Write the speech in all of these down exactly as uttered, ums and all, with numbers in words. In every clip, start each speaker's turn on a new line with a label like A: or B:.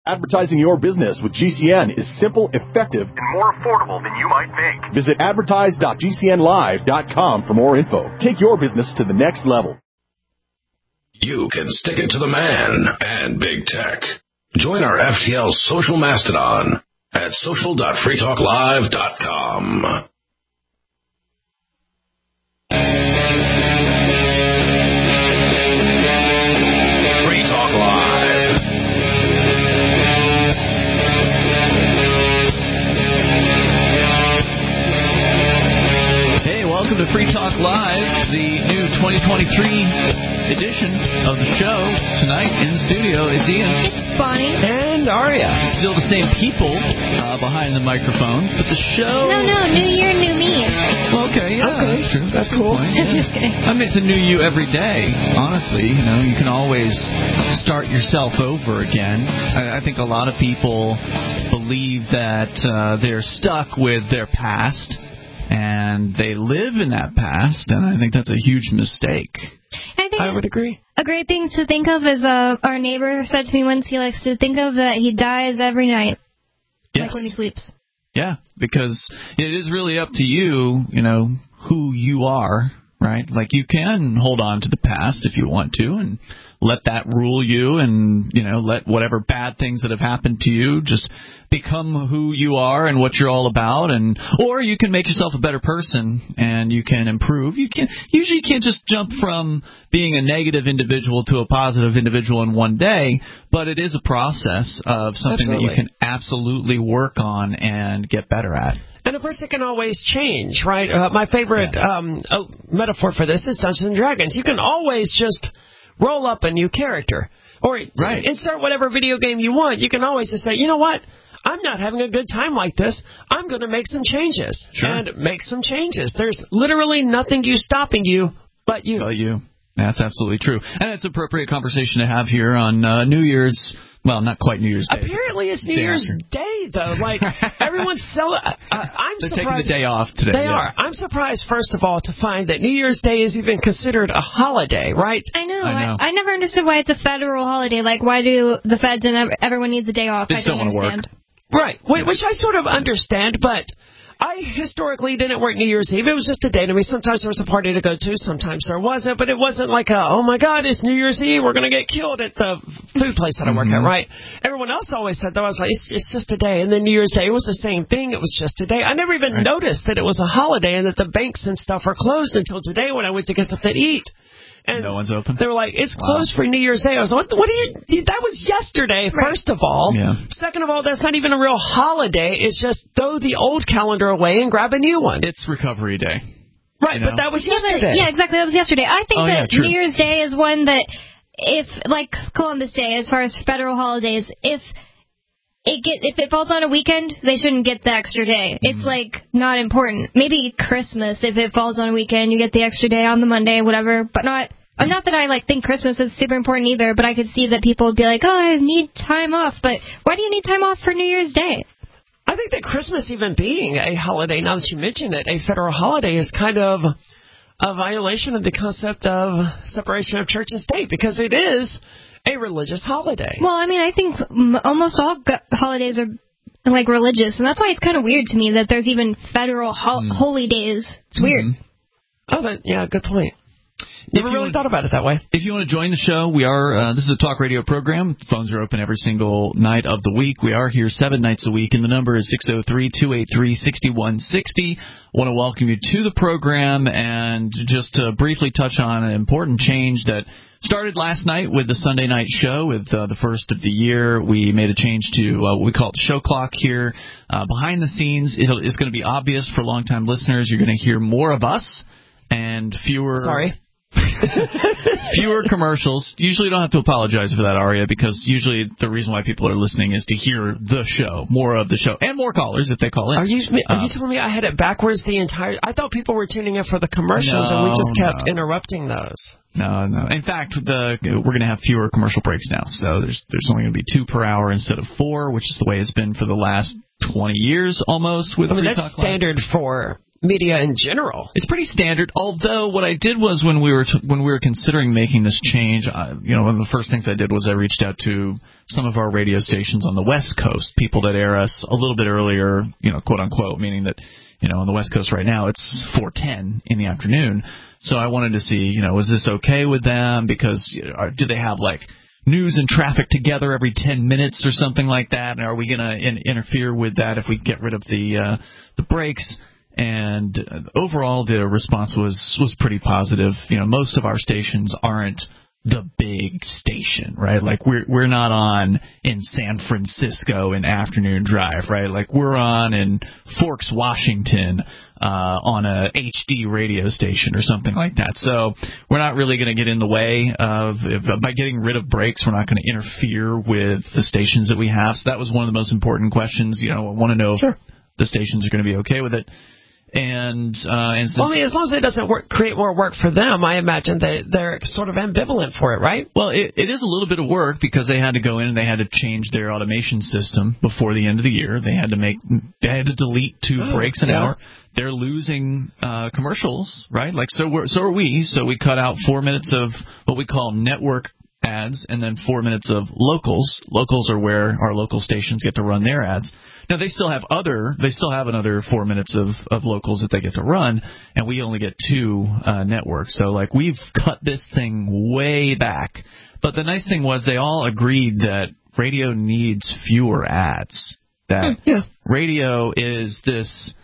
A: Advertising your business with G C N is simple, effective, and more affordable than you might think. Visit advertise dot g c n live dot com for more info. Take your business to the next level.
B: You can stick it to the man and big tech. Join our F T L social mastodon at social dot free talk live dot com. Free Talk Live.
C: Hey, welcome to Free Talk Live, the new twenty twenty-three edition of the show. Tonight in the studio is Ian.
D: It's Bonnie.
C: And Aria. Still the same people uh, behind the microphones, but the show...
D: No, no, new year, new me.
C: Okay, yeah, okay. That's true. That's, that's cool. Point, yeah. I mean, it's a new you every day, honestly. You know, you can always start yourself over again. I, I think a lot of people believe that uh, they're stuck with their past, and they live in that past, and I think that's a huge mistake.
D: I think
C: I would agree.
D: A great thing to think of is uh, our neighbor said to me once, he likes to think of that he dies every night,
C: yes.
D: like when he sleeps.
C: Yeah, because it is really up to you, you know, who you are, right? Like, you can hold on to the past if you want to and let that rule you and, you know, let whatever bad things that have happened to you just become who you are and what you're all about. And or you can make yourself a better person and you can improve. You can usually you can't just jump from being a negative individual to a positive individual in one day, but it is a process of something absolutely. that you can absolutely work on and get better at.
E: And a person can always change, right? Uh, my favorite yes. um, uh, metaphor for this is Dungeons and Dragons. You can always just roll up a new character. Or right. insert whatever video game you want. You can always just say, you know what? I'm not having a good time like this. I'm going to make some changes.
C: Sure.
E: And make some changes. There's literally nothing you stopping you but you.
C: But you. That's absolutely true. And it's an appropriate conversation to have here on uh, New Year's. Well, not quite New Year's Day.
E: Apparently it's New Year's Day, though. Like, everyone's so... Uh, I'm
C: They're
E: surprised.
C: taking the day off today.
E: They
C: yeah.
E: are. I'm surprised, first of all, to find that New Year's Day is even considered a holiday, right?
D: I know.
C: I, know.
D: I, I never understood why it's a federal holiday. Like, why do the feds and everyone need the day off?
C: They
D: I
C: just don't want to work.
E: Right, which I sort of understand, but I historically didn't work New Year's Eve. It was just a day to me. Sometimes there was a party to go to, sometimes there wasn't, but it wasn't like, a, oh my God, it's New Year's Eve, we're going to get killed at the food place that I work
C: mm-hmm.
E: at, right? Everyone else always said, though, I was like, it's, it's just a day. And then New Year's Day was the same thing. It was just a day. I never even right. noticed that it was a holiday and that the banks and stuff are closed until today when I went to get something to eat. And
C: no one's open?
E: They were like, it's
C: wow.
E: closed for New Year's Day. I was like, what, what do you, that was yesterday, right. first of all.
C: Yeah.
E: Second of all, that's not even a real holiday. It's just throw the old calendar away and grab a new one.
C: It's Recovery Day.
E: Right,
C: you know?
E: but that was
D: yeah,
E: yesterday.
D: But, yeah, exactly. That was yesterday. I think
C: oh,
D: that
C: yeah,
D: New Year's Day is one that, if, like Columbus Day, as far as federal holidays, if... It get if it falls on a weekend, they shouldn't get the extra day. Mm-hmm. It's like not important. Maybe Christmas, if it falls on a weekend, you get the extra day on the Monday, whatever. But not not that I like think Christmas is super important either. But I could see that people would be like, oh, I need time off. But why do you need time off for New Year's Day?
E: I think that Christmas, even being a holiday, now that you mention it, a federal holiday, is kind of a violation of the concept of separation of church and state, because it is a religious holiday.
D: Well, I mean, I think m- almost all go- holidays are, like, religious, and that's why it's kind of weird to me that there's even federal ho- mm. holy days. It's weird.
C: Mm-hmm.
E: Oh, that, yeah, good point. Never really
C: want,
E: thought about it that way.
C: If you want to join the show, we are, uh, this is a talk radio program. The phones are open every single night of the week. We are here seven nights a week, and the number is six oh three, two eight three, six one six oh. I want to welcome you to the program and just to briefly touch on an important change that started last night with the Sunday night show, with uh, the first of the year. We made a change to uh, what we call the show clock here. Uh, behind the scenes is, is going to be obvious for longtime listeners. You're going to hear more of us and fewer...
E: Sorry.
C: fewer commercials. Usually don't have to apologize for that, Aria, because usually the reason why people are listening is to hear the show, more of the show, and more callers if they call in.
E: Are you are
C: uh,
E: you telling me I had it backwards the entire... I thought people were tuning in for the commercials,
C: no,
E: and we just kept
C: no.
E: interrupting those.
C: No, no. In fact, the we're going to have fewer commercial breaks now, so there's there's only going to be two per hour instead of four, which is the way it's been for the last twenty years almost with
E: I mean,
C: Free
E: that's
C: Talk Live.
E: standard for media in general.
C: It's pretty standard. Although what I did was when we were t- when we were considering making this change, uh, you know, one of the first things I did was I reached out to some of our radio stations on the West Coast, people that air us a little bit earlier, you know, quote unquote, meaning that, you know, on the West Coast right now it's four ten in the afternoon. So I wanted to see, you know, is this okay with them? Because you know, do they have like news and traffic together every ten minutes or something like that? And are we going to in- interfere with that if we get rid of the uh, the breaks? And overall, the response was was pretty positive. You know, most of our stations aren't the big station, right? Like we're we're not on in San Francisco in afternoon drive, right? Like we're on in Forks, Washington, uh, on a H D radio station or something like that. So we're not really going to get in the way of, if, by getting rid of breaks, we're not going to interfere with the stations that we have. So that was one of the most important questions. You know, I want to know
E: sure.
C: if the stations are going to be okay with it. And, uh, and since,
E: well, I mean, as long as it doesn't work, create more work for them, I imagine they, they're sort of ambivalent for it, right?
C: Well, it, it is a little bit of work because they had to go in and they had to change their automation system before the end of the year. They had to make, they had to delete two oh, breaks an yeah. hour. They're losing uh, commercials, right? Like so, we're, so are we. So we cut out four minutes of what we call network ads and then four minutes of locals. Locals are where our local stations get to run their ads. Now, they still have other, they still have another four minutes of, of locals that they get to run, and we only get two uh, networks. So, like, we've cut this thing way back. But the nice thing was they all agreed that radio needs fewer ads. That
E: yeah.
C: radio is this,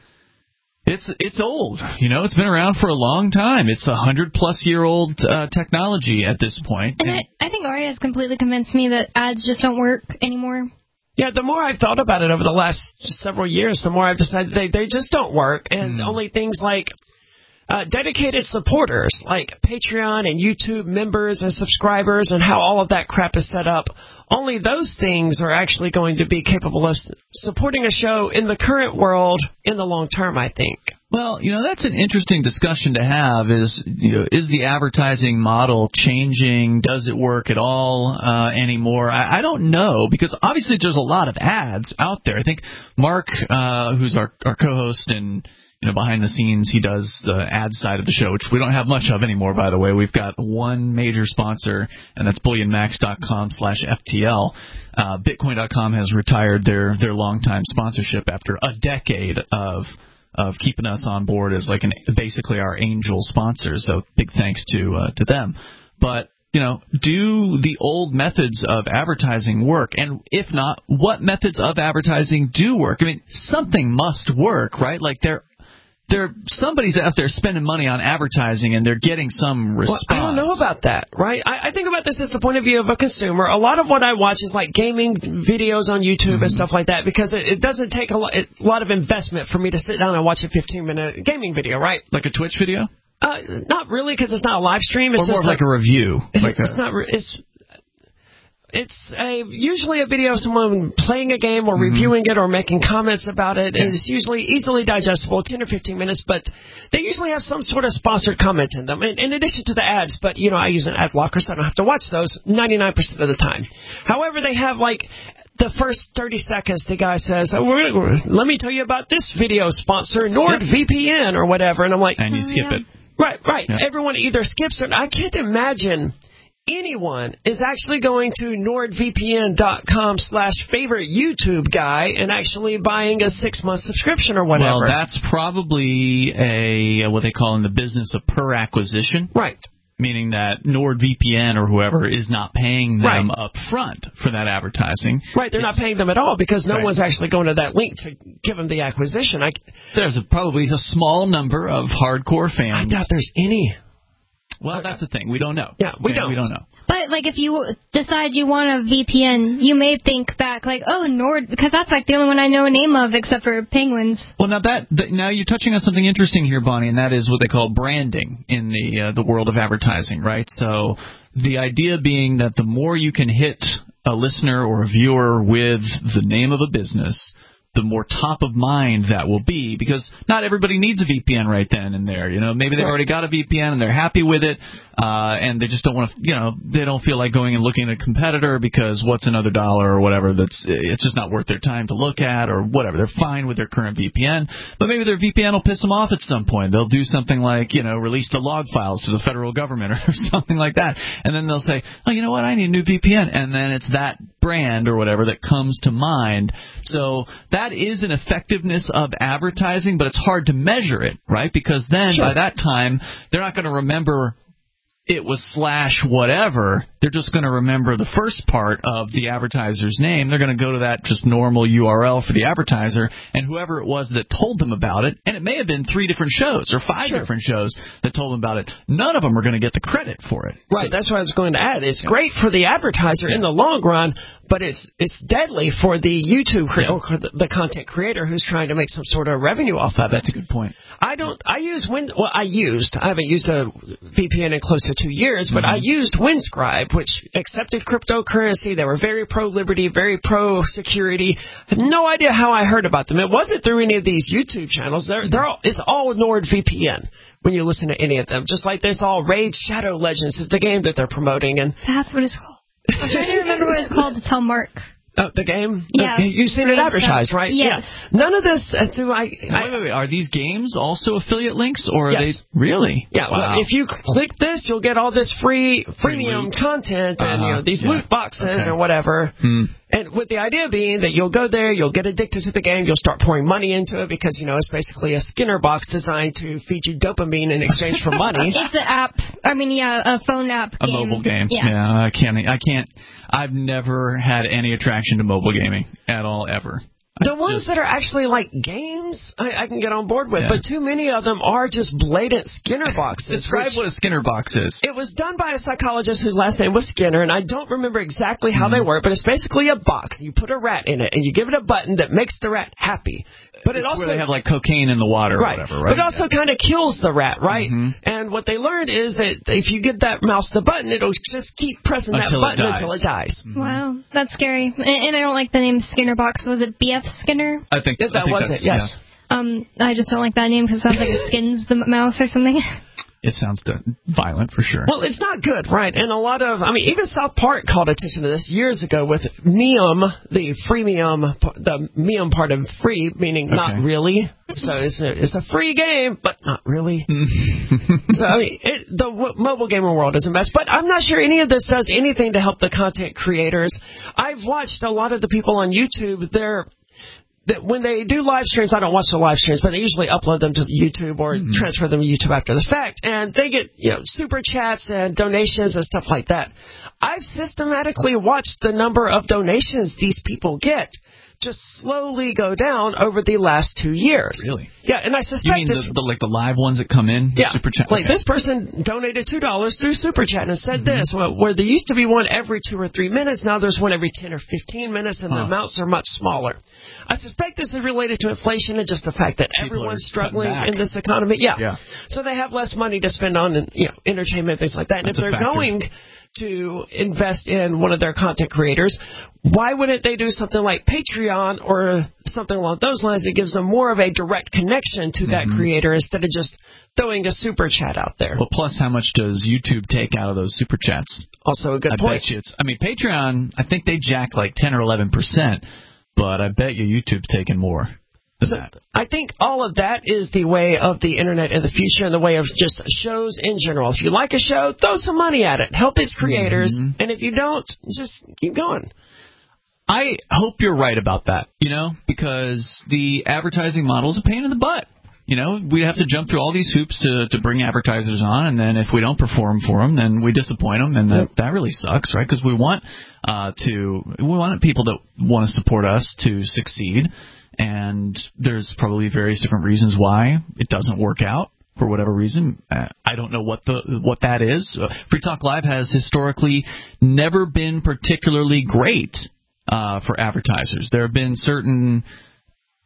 C: it's it's old. You know, it's been around for a long time. It's a hundred-plus-year-old uh, technology at this point.
D: And, and I, I think Ari has completely convinced me that ads just don't work anymore.
E: Yeah, the more I've thought about it over the last several years, the more I've decided they, they just don't work. And mm. only things like uh, dedicated supporters, like Patreon and YouTube members and subscribers and how all of that crap is set up, only those things are actually going to be capable of supporting a show in the current world in the long term, I think.
C: Well, you know, that's an interesting discussion to have is, you know, is the advertising model changing? Does it work at all uh, anymore? I, I don't know, because obviously there's a lot of ads out there. I think Mark, uh, who's our, our co-host and, you know, behind the scenes, he does the ad side of the show, which we don't have much of anymore, by the way. We've got one major sponsor, and that's bullion max dot com slash F T L. Uh, Bitcoin dot com has retired their, their longtime sponsorship after a decade of of keeping us on board as like an basically our angel sponsors. So big thanks to uh, to them. But, you know, do the old methods of advertising work? And if not, what methods of advertising do work? I mean, something must work, right? Like there There, somebody's out there spending money on advertising, and they're getting some response.
E: Well, I don't know about that, right? I, I think about this as the point of view of a consumer. A lot of what I watch is like gaming videos on YouTube mm-hmm. and stuff like that, because it, it doesn't take a lot, a lot of investment for me to sit down and watch a fifteen-minute gaming video, right?
C: Like a Twitch video?
E: Uh, not really, because it's not a live stream. It's
C: or more
E: just
C: like, like a review. Like
E: it's
C: a,
E: not. It's It's a, usually a video of someone playing a game or mm-hmm. reviewing it or making comments about it. Yeah. It's usually easily digestible, ten or fifteen minutes, but they usually have some sort of sponsored comment in them, in, in addition to the ads. But, you know, I use an ad blocker, so I don't have to watch those ninety-nine percent of the time. However, they have, like, the first thirty seconds, the guy says, oh, we're, we're, let me tell you about this video sponsor, NordVPN or whatever. And I'm like,
C: and you
E: oh,
C: skip
E: yeah.
C: it.
E: Right, right.
C: Yeah.
E: Everyone either skips it. I can't imagine anyone is actually going to NordVPN dot com slash favorite YouTube guy and actually buying a six-month subscription or whatever.
C: Well, that's probably a what they call in the business of per acquisition.
E: Right.
C: Meaning that NordVPN or whoever is not paying them
E: right.
C: up front for that advertising.
E: Right, they're
C: it's,
E: not paying them at all because no
C: right.
E: one's actually going to that link to give them the acquisition. I,
C: there's a, probably a small number of hardcore fans.
E: I doubt there's any.
C: Well, that's the thing. We don't know.
E: Yeah, we
C: okay?
E: don't.
C: We don't know.
D: But, like, if you decide you want a V P N, you may think back, like, oh, Nord, because that's, like, the only one I know a name of except for Penguins.
C: Well, now that, that now you're touching on something interesting here, Bonnie, and that is what they call branding in the uh, the world of advertising, right? So the idea being that the more you can hit a listener or a viewer with the name of a business, the more top of mind that will be, because not everybody needs a V P N right then and there. You know, maybe they've already got a V P N and they're happy with it, uh, and they just don't want to, you know, they don't feel like going and looking at a competitor because what's another dollar or whatever, that's, it's just not worth their time to look at or whatever. They're fine with their current V P N, but maybe their V P N will piss them off at some point. They'll do something like, you know, release the log files to the federal government or something like that, and then they'll say, oh, you know what, I need a new V P N, and then it's that brand or whatever that comes to mind. So that is an effectiveness of advertising, but it's hard to measure it, right? Because then sure. by that time, they're not going to remember it was slash whatever. They're just going to remember the first part of the advertiser's name. They're going to go to that just normal U R L for the advertiser, and whoever it was that told them about it, and it may have been three different shows or five sure. different shows that told them about it, none of them are going to get the credit for it.
E: Right,
C: So,
E: that's what I was going to add. It's
C: yeah.
E: great for the advertiser yeah. in the long run, but it's it's deadly for the YouTube cre- yeah. or the, the content creator who's trying to make some sort of revenue off of it.
C: That's a good point.
E: I don't. I use Win. Well, I used. I haven't used a V P N in close to two years, but mm-hmm. I used Windscribe, which accepted cryptocurrency. They were very pro-liberty, very pro-security. I had no idea how I heard about them. It wasn't through any of these YouTube channels. They're, they're all, it's all NordVPN when you listen to any of them. Just like this, all Raid Shadow Legends is the game that they're promoting, and
D: that's what it's called. I'm trying to remember what it's called to tell Mark.
E: Oh, the game?
D: Yeah.
E: The, you've seen it advertised, right?
D: Yes.
E: Yeah. None of this, uh, do I, I...
C: Wait, wait, wait. Are these games also affiliate links, or are
E: yes.
C: they... Really?
E: Yeah.
C: Wow.
E: Well, if you click this, you'll get all this free, freemium content and,
C: uh-huh.
E: you know, these
C: yeah.
E: loot boxes
C: okay.
E: or whatever.
C: Hmm.
E: And with the idea being that you'll go there, you'll get addicted to the game, you'll start pouring money into it because, you know, it's basically a Skinner box designed to feed you dopamine in exchange for money.
D: It's an app. I mean, yeah, a phone app
C: A
D: game.
C: mobile game.
D: Yeah.
C: yeah. I can't. I can't. I've never had any attraction to mobile gaming at all, ever.
E: The
C: I
E: ones
C: just,
E: that are actually like games, I, I can get on board with,
C: yeah.
E: but too many of them are just blatant Skinner boxes.
C: Describe what a Skinner box is.
E: It was done by a psychologist whose last name was Skinner, and I don't remember exactly how mm-hmm. they work, but it's basically a box. You put a rat in it, and you give it a button that makes the rat happy. But it
C: it's
E: also
C: where they have like cocaine in the water
E: right.
C: or whatever, right?
E: But it also yeah. kind of kills the rat, right?
C: Mm-hmm.
E: And what they learned is that if you give that mouse the button, it'll just keep pressing
C: until
E: that button
C: it
E: until it dies.
D: Mm-hmm. Wow, that's scary. And, and I don't like the name Skinner box. Was it B F Skinner?
C: I think
E: yes, that
C: I think
E: was it. Yes.
C: Yeah.
D: Um, I just don't like that name because it sounds like it skins the mouse or something.
C: It sounds violent for sure.
E: Well, it's not good, right? And a lot of, I mean, even South Park called attention to this years ago with Meum, the freemium, the Meum part of free, meaning okay. not really. So it's a, it's a free game, but not really. So, I mean, it, the w- mobile gaming world is a mess. But I'm not sure any of this does anything to help the content creators. I've watched a lot of the people on YouTube, they're that when they do live streams, I don't watch the live streams, but they usually upload them to YouTube or mm-hmm. transfer them to YouTube after the fact, and they get, you know, super chats and donations and stuff like that. I've systematically watched the number of donations these people get just slowly go down over the last two years.
C: Really?
E: Yeah, and I suspect
C: you mean the, the, like the live ones that come in?
E: Yeah,
C: super chat?
E: like
C: okay.
E: this person donated two dollars through Super Chat and said
C: mm-hmm.
E: this, well, where there used to be one every two or three minutes, now there's one every ten or fifteen minutes, and
C: huh.
E: the amounts are much smaller. I suspect this is related to inflation and just the fact that
C: People
E: everyone's struggling
C: in
E: this economy. Yeah.
C: yeah.
E: So they have less money to spend on, you know, entertainment, things like that. And
C: That's
E: if they're going to invest in one of their content creators, why wouldn't they do something like Patreon or something along those lines that gives them more of a direct connection to that mm-hmm. creator instead of just throwing a super chat out there?
C: Well, plus how much does YouTube take out of those super chats?
E: Also a good
C: I
E: point.
C: Bet you it's, I mean, Patreon, I think they jack like ten or eleven percent, but I bet you YouTube's taking more.
E: So I think all of that is the way of the internet in the future and the way of just shows in general. If you like a show, throw some money at it. Help its creators. Mm-hmm. And if you don't, just keep going.
C: I hope you're right about that, you know, because the advertising model is a pain in the butt. You know, we have to jump through all these hoops to, to bring advertisers on, and then if we don't perform for them, then we disappoint them, and that, yep. that really sucks, right? Because we want uh, to we want people that want to support us to succeed, and there's probably various different reasons why it doesn't work out. For whatever reason, uh, I don't know what the what that is. Uh, Free Talk Live has historically never been particularly great uh, for advertisers. There have been certain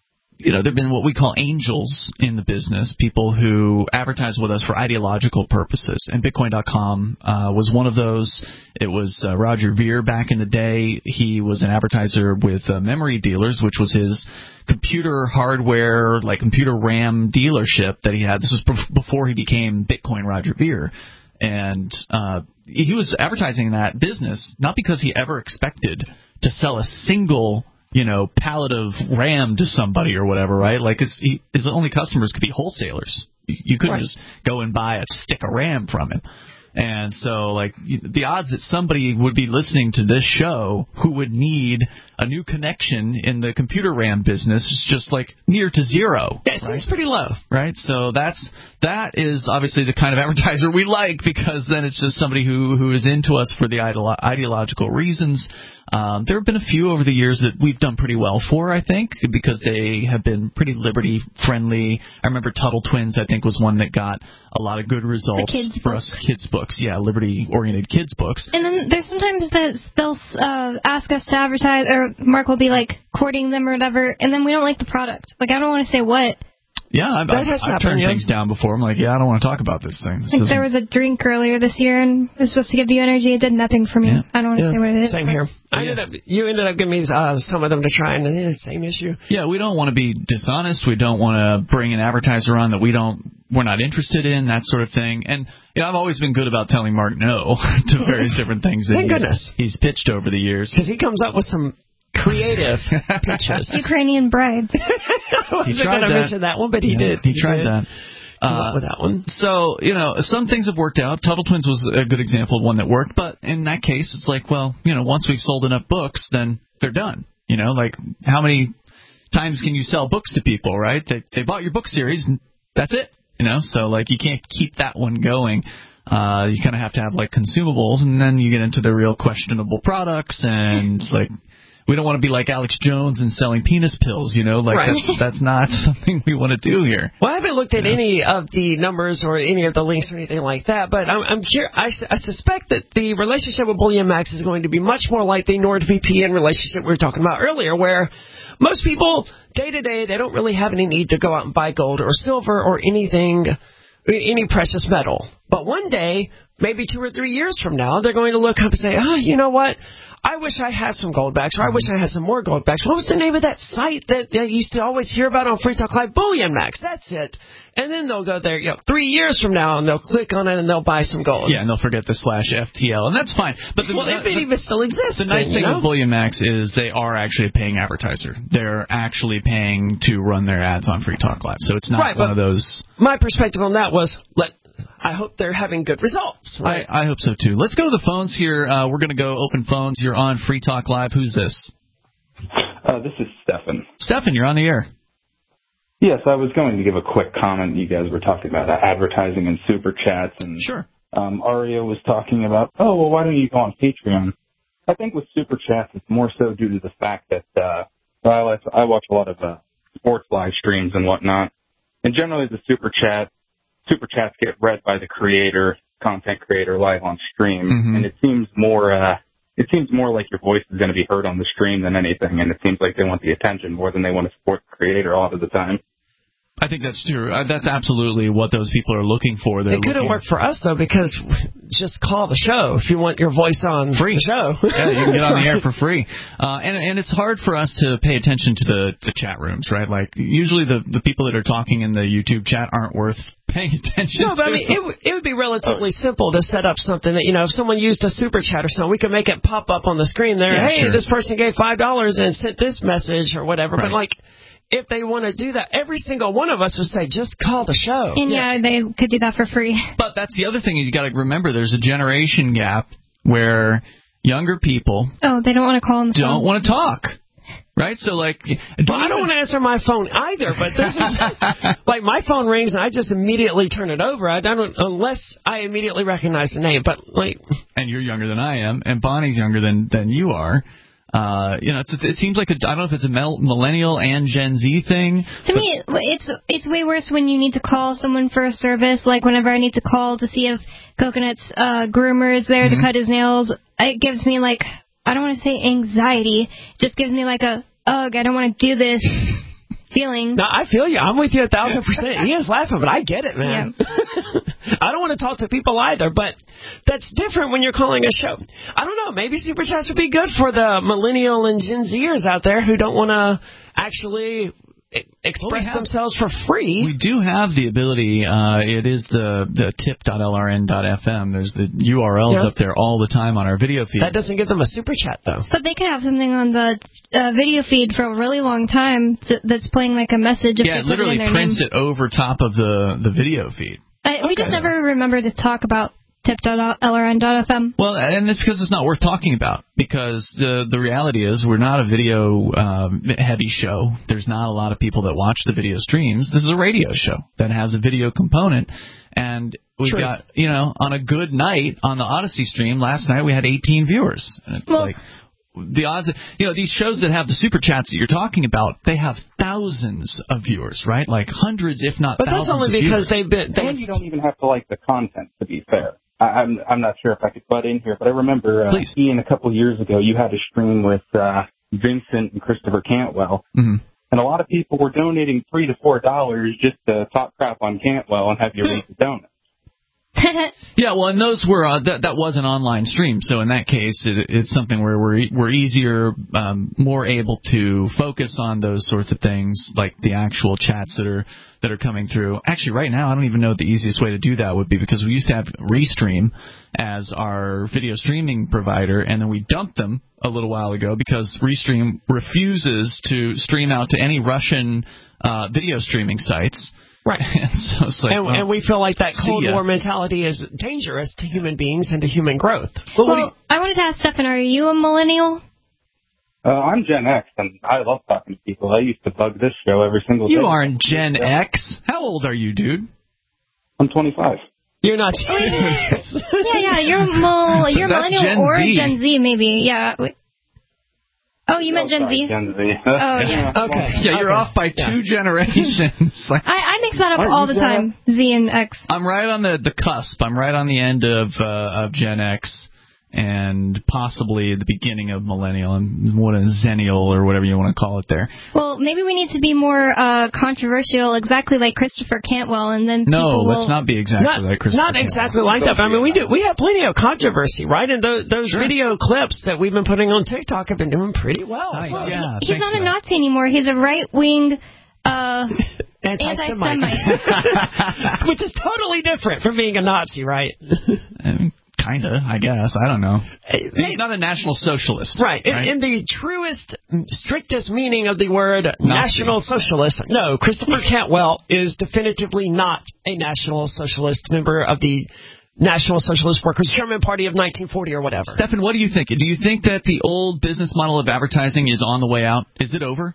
C: you know, there have been what we call angels in the business, people who advertise with us for ideological purposes. And Bitcoin dot com uh, was one of those. It was uh, Roger Ver back in the day. He was an advertiser with uh, Memory Dealers, which was his computer hardware, like computer RAM dealership that he had. This was b- before he became Bitcoin Roger Ver. And uh, he was advertising that business not because he ever expected to sell a single, you know, pallet of RAM to somebody or whatever, right? Like his, he, his only customers could be wholesalers. You, you couldn't right. just go and buy a stick of RAM from him. And so, like, the odds that somebody would be listening to this show who would need a new connection in the computer RAM business is just, like, near to zero.
E: Yes,
C: right?
E: It's pretty low.
C: Right? So that's that is obviously the kind of advertiser we like, because then it's just somebody who, who is into us for the ideolo- ideological reasons. Um, there have been a few over the years that we've done pretty well for, I think, because they have been pretty liberty-friendly. I remember Tuttle Twins, I think, was one that got a lot of good results for us kids' books. Yeah, liberty-oriented kids' books.
D: And then there's sometimes that they'll uh, ask us to advertise, or Mark will be, like, courting them or whatever, and then we don't like the product. Like, I don't want to say what.
C: Yeah, I've, I've, I've turned things down before. I'm like, yeah, I don't want to talk about this thing. This
D: like there was a drink earlier this year, and it was supposed to give you energy. It did nothing for me. Yeah. I don't want to yeah. say what it is.
E: Same here. I ended up, you ended up giving me uh, some of them to try, and it's the same issue.
C: Yeah, we don't want to be dishonest. We don't want to bring an advertiser on that we don't, we're not interested in, that sort of thing. And you know, I've always been good about telling Mark no to various different things that
E: Thank
C: he's,
E: goodness.
C: he's pitched over the years.
E: Because he comes up with some creative pitches.
D: Ukrainian brides.
E: I wasn't going to mention that one, but he
C: yeah,
E: did.
C: He, he tried did. that.
E: Come uh, up with that one.
C: So, you know, some things have worked out. Tuttle Twins was a good example of one that worked. But in that case, it's like, well, you know, once we've sold enough books, then they're done. You know, like how many times can you sell books to people, right? They, they bought your book series, and that's it. You know, so, like, you can't keep that one going. Uh, you kind of have to have, like, consumables, and then you get into the real questionable products, and, like, we don't want to be like Alex Jones and selling penis pills, you know, like
E: right.
C: that's, that's not something we want to do here.
E: Well, I haven't looked at you know? any of the numbers or any of the links or anything like that, but I'm, I'm cur- I, I suspect that the relationship with Bullion Max is going to be much more like the NordVPN relationship we were talking about earlier, where most people, day to day, they don't really have any need to go out and buy gold or silver or anything, any precious metal. But one day, maybe two or three years from now, they're going to look up and say, oh, you know what? I wish I had some goldbacks, or I wish I had some more goldbacks. What was the name of that site that I used to always hear about on Free Talk Live? Bullion Max. That's it. And then they'll go there, you know, three years from now, and they'll click on it, and they'll buy some gold.
C: Yeah, and they'll forget the slash F T L, and that's fine. But the,
E: well,
C: the,
E: if it
C: the,
E: even still exists.
C: The nice
E: then,
C: thing
E: you know?
C: with Bullion Max is they are actually a paying advertiser. They're actually paying to run their ads on Free Talk Live, so it's not
E: right,
C: one of those.
E: My perspective on that was, let. I hope they're having good results. Right?
C: I, I hope so, too. Let's go to the phones here. Uh, we're going to go open phones. You're on Free Talk Live. Who's this?
F: Uh, this is Stefan.
C: Stefan, you're on the air.
F: Yes, I was going to give a quick comment. You guys were talking about uh, advertising and super chats. And,
C: sure.
F: Um, Aria was talking about, oh, well, why don't you go on Patreon? I think with super chats, it's more so due to the fact that uh, well, I, I watch a lot of uh, sports live streams and whatnot. And generally the super chat, Super chats get read by the creator, content creator, live on stream, mm-hmm. and it seems more, uh, it seems more like your voice is going to be heard on the stream than anything, and it seems like they want the attention more than they want to support the creator a lot of the time.
C: I think that's true. Uh, that's absolutely what those people are looking for. They're
E: it couldn't
C: looking...
E: work for us, though, because just call the show if you want your voice on
C: free
E: the show.
C: Yeah, you can get on the air for free. Uh, and, and it's hard for us to pay attention to the, the chat rooms, right? Like, usually the, the people that are talking in the YouTube chat aren't worth paying attention
E: no, but
C: to.
E: I mean, it, w- it would be relatively simple to set up something that, you know, if someone used a super chat or something, we could make it pop up on the screen there.
C: Yeah,
E: hey,
C: sure.
E: this person gave five dollars and sent this message or whatever.
C: Right.
E: But, like, if they want to do that, every single one of us would say, just call the show.
D: And, yeah, yeah they could do that for free.
C: But that's the other thing you got to remember. There's a generation gap where younger people
D: oh, they don't want to call on the
C: don't
D: phone.
C: want to talk. Right? So, like...
E: Well, I don't want to answer my phone either, but this is... like, my phone rings, and I just immediately turn it over. I don't... Unless I immediately recognize the name, but, like...
C: And you're younger than I am, and Bonnie's younger than, than you are. Uh, you know, it's, it seems like a, I don't know if it's a millennial and Gen Z thing.
D: To me, it's it's way worse when you need to call someone for a service. Like whenever I need to call to see if Coconut's uh, groomer is there mm-hmm. to cut his nails, it gives me like, I don't want to say anxiety, it just gives me like a, ugh, I don't want to do this. feeling.
E: No, I feel you. I'm with you a thousand percent. He is laughing, but I get it, man. Yeah. I don't want to talk to people either, but that's different when you're calling a show. I don't know. Maybe Super Chats would be good for the millennial and Gen Zers out there who don't want to actually express well, we have, themselves for free.
C: We do have the ability. Uh, it is the, the tip dot L R N dot F M. There's the U R Ls yeah. up there all the time on our video feed.
E: That doesn't give them a super chat, though.
D: But they could have something on the uh, video feed for a really long time to, that's playing like a message. If
C: yeah,
D: it
C: literally
D: it
C: prints
D: name.
C: it over top of the, the video feed.
D: I, we okay. just never remember to talk about tip dot L R N dot F M.
C: Well, and it's because it's not worth talking about. Because the the reality is we're not a video um, heavy show. There's not a lot of people that watch the video streams. This is a radio show that has a video component. And we've True. got, you know, on a good night on the Odyssey stream last night we had eighteen viewers. And it's well, like the odds, you know, these shows that have the super chats that you're talking about, they have thousands of viewers, right? Like hundreds, if not
E: but
C: thousands.
E: But that's only because
C: viewers.
E: they've been. They've...
F: And you don't even have to like the content, to be fair. I'm I'm not sure if I could butt in here, but I remember, uh, Ian, a couple of years ago, you had a stream with uh, Vincent and Christopher Cantwell, mm-hmm. and a lot of people were donating three to four dollars just to talk crap on Cantwell and have you read the donuts.
C: Yeah, well, and those were uh, that that was an online stream, so in that case, it, it's something where we're we're easier, um, more able to focus on those sorts of things, like the actual chats that are that are coming through. Actually, right now, I don't even know what the easiest way to do that would be, because we used to have Restream as our video streaming provider, and then we dumped them a little while ago because Restream refuses to stream out to any Russian uh, video streaming sites.
E: Right.
C: so it's like,
E: and,
C: well,
E: and we feel like that Cold War mentality is dangerous to human beings and to human growth.
D: Well, well you... I wanted to ask Stefan, are you a millennial?
F: Uh, I'm Gen X, and I love talking to people. I used to bug this show every single
C: you
F: day.
C: You aren't Gen X? How old are you, dude?
F: I'm twenty-five.
E: You're not Gen X.
D: yeah, yeah, you're, mil- you're millennial
C: Gen
D: or
C: Z.
D: Gen Z, maybe. Yeah. Oh, you meant
F: oh,
D: Gen
F: sorry,
D: Z?
F: Gen Z.
D: Oh, yeah.
E: Okay.
C: Yeah, you're
E: okay.
C: off by
E: yeah.
C: two generations. like,
D: I, I mix that up
F: Aren't
D: all the
F: Gen
D: time, Z and X.
C: I'm right on the, the cusp. I'm right on the end of uh, of Gen X and possibly the beginning of millennial and what a zennial or whatever you want to call it there.
D: Well, maybe we need to be more uh, controversial, exactly like Christopher Cantwell, and then
C: no,
D: people
C: let's
D: will...
C: not be exactly
E: not,
C: like Christopher
E: Not
C: Cantwell.
E: exactly like that, but I mean, we do. We have plenty of controversy, right? And those, those
C: sure.
E: video clips that we've been putting on TikTok have been doing pretty well.
C: Nice.
E: So.
C: Yeah,
D: He's not a Nazi anymore. He's a right-wing... Uh,
E: anti-Semite. Which is totally different from being a Nazi, right?
C: Kind of, I guess. I don't know. He's not a National Socialist.
E: Right.
C: right?
E: In, in the truest, strictest meaning of the word
C: Nazi.
E: National Socialist, no, Christopher Cantwell is definitively not a National Socialist member of the National Socialist Workers' German Party of nineteen forty or whatever.
C: Stefan, what do you think? Do you think that the old business model of advertising is on the way out? Is it over?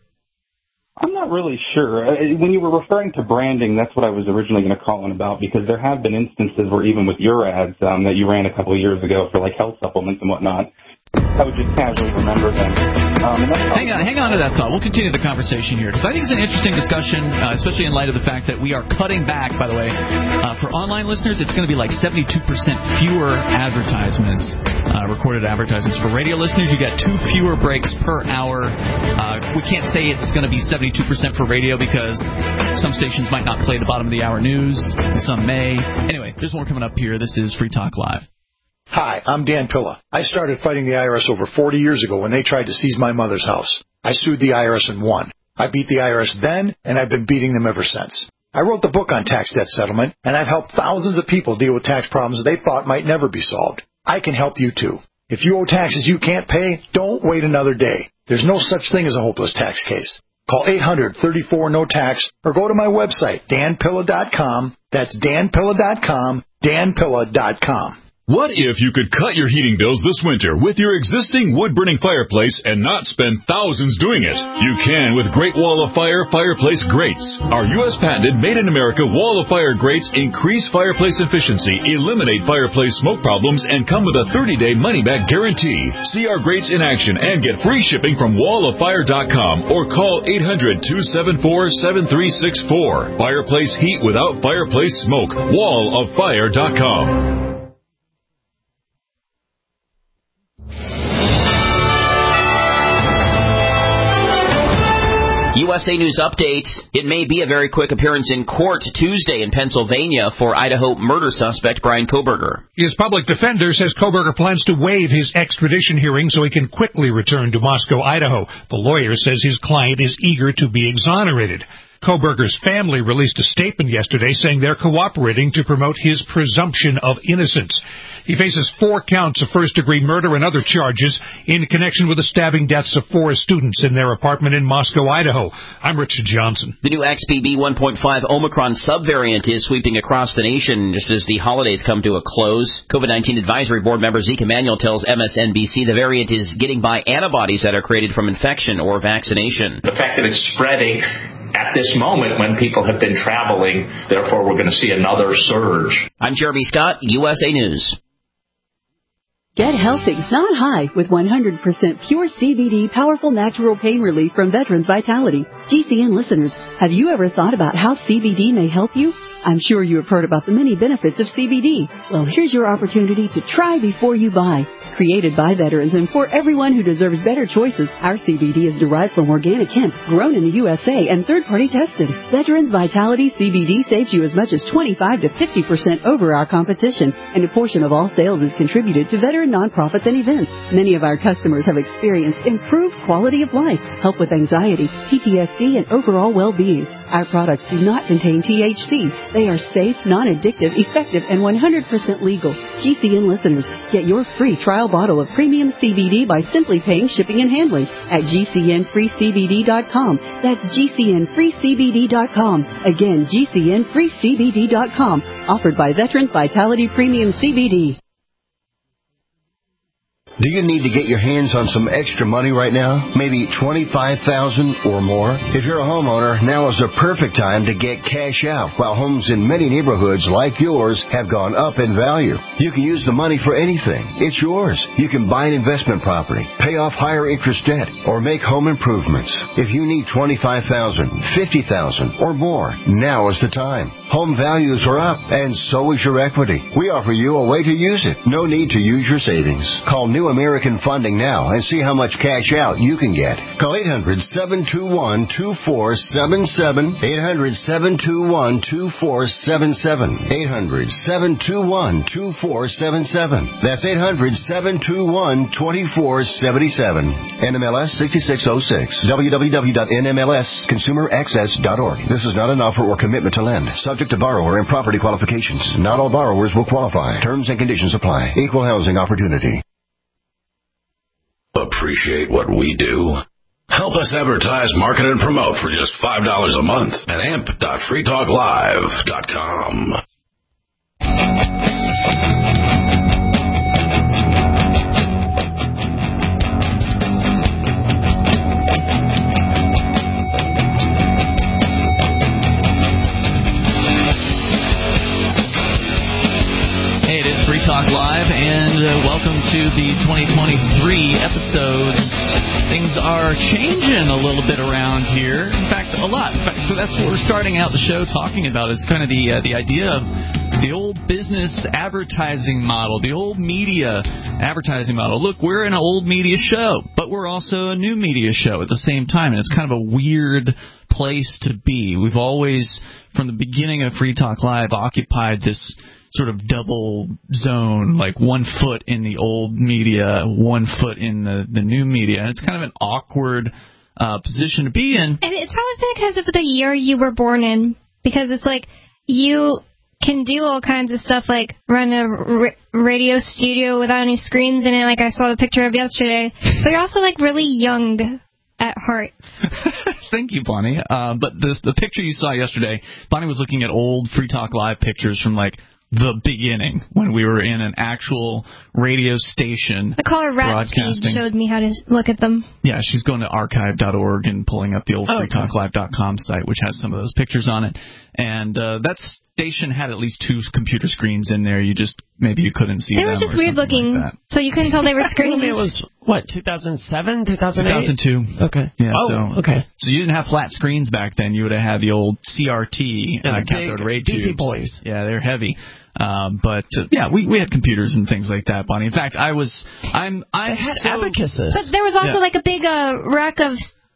F: I'm not really sure. When you were referring to branding, that's what I was originally going to call in about, because there have been instances where even with your ads um, that you ran a couple of years ago for like health supplements and whatnot, I would just casually remember them. Um,
C: hang on, hang on to that thought. We'll continue the conversation here, because I think it's an interesting discussion, uh, especially in light of the fact that we are cutting back, by the way. Uh, for online listeners, it's going to be like seventy-two percent fewer advertisements, uh, recorded advertisements. For radio listeners, you get two fewer breaks per hour. Uh, we can't say it's going to be seventy-two percent for radio, because some stations might not play the bottom of the hour news, some may. Anyway, there's more coming up here. This is Free Talk Live.
G: Hi, I'm Dan Pilla. I started fighting the I R S over forty years ago when they tried to seize my mother's house. I sued the I R S and won. I beat the I R S then, and I've been beating them ever since. I wrote the book on tax debt settlement, and I've helped thousands of people deal with tax problems they thought might never be solved. I can help you, too. If you owe taxes you can't pay, don't wait another day. There's no such thing as a hopeless tax case. Call eight hundred, thirty-four, no tax, or go to my website, dan pilla dot com. That's dan pilla dot com, dan pilla dot com.
H: What if you could cut your heating bills this winter with your existing wood-burning fireplace and not spend thousands doing it? You can with Great Wall of Fire fireplace grates. Our U S patented made-in-America Wall of Fire grates increase fireplace efficiency, eliminate fireplace smoke problems, and come with a thirty-day money-back guarantee. See our grates in action and get free shipping from wall of fire dot com or call eight hundred, two seven four, seven three six four. Fireplace heat without fireplace smoke. wall of fire dot com.
I: You U S A News update. It may be a very quick appearance in court Tuesday in Pennsylvania for Idaho murder suspect Bryan Kohberger.
J: His public defender says Kohberger plans to waive his extradition hearing so he can quickly return to Moscow, Idaho. The lawyer says his client is eager to be exonerated. Kohberger's family released a statement yesterday saying they're cooperating to promote his presumption of innocence. He faces four counts of first-degree murder and other charges in connection with the stabbing deaths of four students in their apartment in Moscow, Idaho. I'm Richard Johnson.
I: The new X B B one point five Omicron subvariant is sweeping across the nation just as the holidays come to a close. COVID nineteen Advisory Board member Zeke Emanuel tells M S N B C the variant is getting by antibodies that are created from infection or vaccination.
K: The fact that it's spreading at this moment when people have been traveling, therefore we're going to see another surge.
I: I'm Jeremy Scott, U S A News.
L: Get healthy, not high, with one hundred percent pure C B D powerful natural pain relief from Veterans Vitality. G C N listeners, have you ever thought about how C B D may help you? I'm sure you have heard about the many benefits of C B D. Well, here's your opportunity to try before you buy. Created by veterans and for everyone who deserves better choices, our C B D is derived from organic hemp, grown in the U S A and third-party tested. Veterans Vitality C B D saves you as much as twenty-five to fifty percent over our competition, and a portion of all sales is contributed to veteran nonprofits and events. Many of our customers have experienced improved quality of life, help with anxiety, P T S D, and overall well-being. Our products do not contain T H C. They are safe, non-addictive, effective, and one hundred percent legal. G C N listeners, get your free trial bottle of premium C B D by simply paying shipping and handling at G C N free C B D dot com. That's G C N free C B D dot com. Again, G C N free C B D dot com. Offered by Veterans Vitality Premium C B D.
M: Do you need to get your hands on some extra money right now? Maybe twenty-five thousand dollars or more? If you're a homeowner, now is the perfect time to get cash out while homes in many neighborhoods like yours have gone up in value. You can use the money for anything. It's yours. You can buy an investment property, pay off higher interest debt, or make home improvements. If you need twenty-five thousand dollars, fifty thousand dollars, or more, now is the time. Home values are up, and so is your equity. We offer you a way to use it. No need to use your savings. Call New American Funding now and see how much cash out you can get. Call eight hundred, seven two one, two four seven seven, eight hundred, seven two one, two four seven seven, eight hundred, seven two one, two four seven seven. That's eight hundred, seven two one, two four seven seven. N M L S sixty-six oh six. w w w dot n m l s consumer access dot org. This is not an offer or commitment to lend. Subject to borrower and property qualifications. Not all borrowers will qualify. Terms and conditions apply. Equal housing opportunity.
B: Appreciate what we do? Help us advertise, market, and promote for just five dollars a month at amp dot free talk live dot com.
C: Hey, it is Free Talk Live, and uh, welcome to the twenty twenty-three episodes. Things are changing a little bit around here. In fact, a lot. In fact, that's what we're starting out the show talking about, is kind of the uh, the idea of the old business advertising model, the old media advertising model. Look, we're an old media show, but we're also a new media show at the same time, and it's kind of a weird place to be. We've always, from the beginning of Free Talk Live, occupied this sort of double zone, like one foot in the old media, one foot in the, the new media. And it's kind of an awkward uh, position to be in.
D: And it's probably because of the year you were born in, because it's like you can do all kinds of stuff, like run a r- radio studio without any screens in it, like I saw the picture of yesterday. But you're also like really young at heart.
C: Thank you, Bonnie. Uh, but this, the picture you saw yesterday, Bonnie was looking at old Free Talk Live pictures from like the beginning, when we were in an actual radio station.
D: The caller Ratspeed showed me how to look at them.
C: Yeah, she's going to archive dot org and pulling up the old
D: oh,
C: free talk live dot com site, which has some of those pictures on it. And uh, that station had at least two computer screens in there. You just, maybe you couldn't see
D: they
C: them.
D: They were just weird looking,
C: like
D: so you couldn't tell they were screens.
E: It was, what, two thousand seven, two thousand eight?
C: two thousand two.
E: Okay.
C: Yeah,
E: oh,
C: so,
E: okay.
C: So you didn't have flat screens back then. You would have had the old C R T
E: yeah,
C: uh, cathode ray tubes.
E: Beastie Boys.
C: Yeah, they're heavy. Um, but uh, yeah, we we had computers and things like that, Bonnie. In fact, I was I'm I
E: had
C: so,
E: abacuses.
D: But there was also
C: yeah.
D: like a big uh, rack of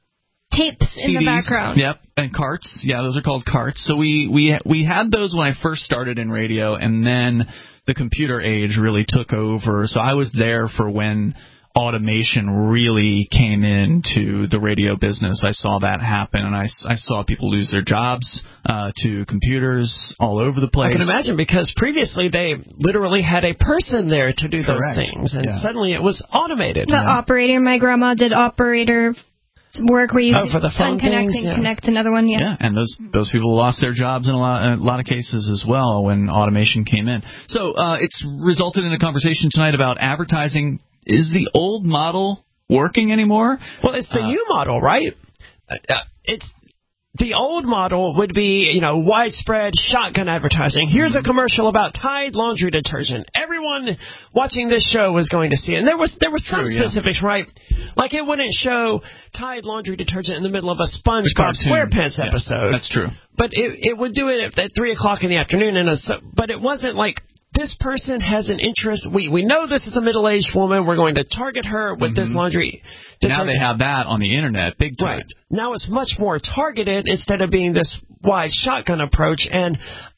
D: tapes
C: C Ds,
D: in the background.
C: Yep, and carts. Yeah, those are called carts. So we we we had those when I first started in radio, and then the computer age really took over. So I was there for when automation really came into the radio business. I saw that happen, and I, I saw people lose their jobs uh, to computers all over the place.
E: I can imagine, because previously they literally had a person there to do
C: Correct.
E: those things, and
C: Yeah.
E: suddenly it was automated.
D: The yeah. operator, my grandma did operator work where you
E: oh, for the phone
D: unconnect
E: things,
D: and
E: yeah.
D: connect another one. Yeah.
C: yeah, and those those people lost their jobs in a lot, a lot of cases as well when automation came in. So uh, it's resulted in a conversation tonight about advertising. Is the old model working anymore?
E: Well, it's the uh, new model, right? Uh, it's the old model would be, you know, widespread shotgun advertising. Here's a commercial about Tide laundry detergent. Everyone watching this show was going to see it. And there was there was some True, specifics, yeah. right? Like it wouldn't show Tide laundry detergent in the middle of a SpongeBob SquarePants
C: yeah,
E: episode.
C: That's true.
E: But it it would do it at three o'clock in the afternoon, and but it wasn't like, this person has an interest. We we know this is a middle-aged woman. We're going to target her with mm-hmm. this laundry detergent.
C: Now they have that on the internet, big time.
E: Right. Now it's much more targeted instead of being this wide shotgun approach. And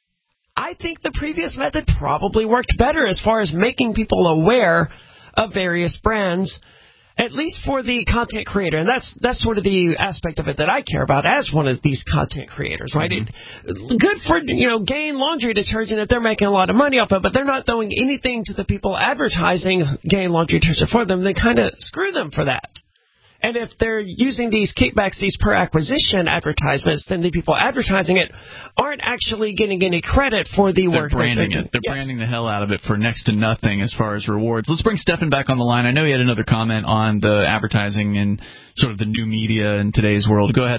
E: I think the previous method probably worked better as far as making people aware of various brands, at least for the content creator. And that's that's sort of the aspect of it that I care about as one of these content creators, right? Mm-hmm. It, good for, you know, Gain laundry detergent if they're making a lot of money off of it, but they're not throwing anything to the people advertising Gain laundry detergent for them. They kind of screw them for that. And if they're using these kickbacks, these per acquisition advertisements, then the people advertising it aren't actually getting any credit for the
C: they're
E: work
C: branding
E: they're
C: it. They're
E: yes.
C: branding the hell out of it for next to nothing as far as rewards. Let's bring Stefan back on the line. I know he had another comment on the advertising and sort of the new media in today's world. Go ahead.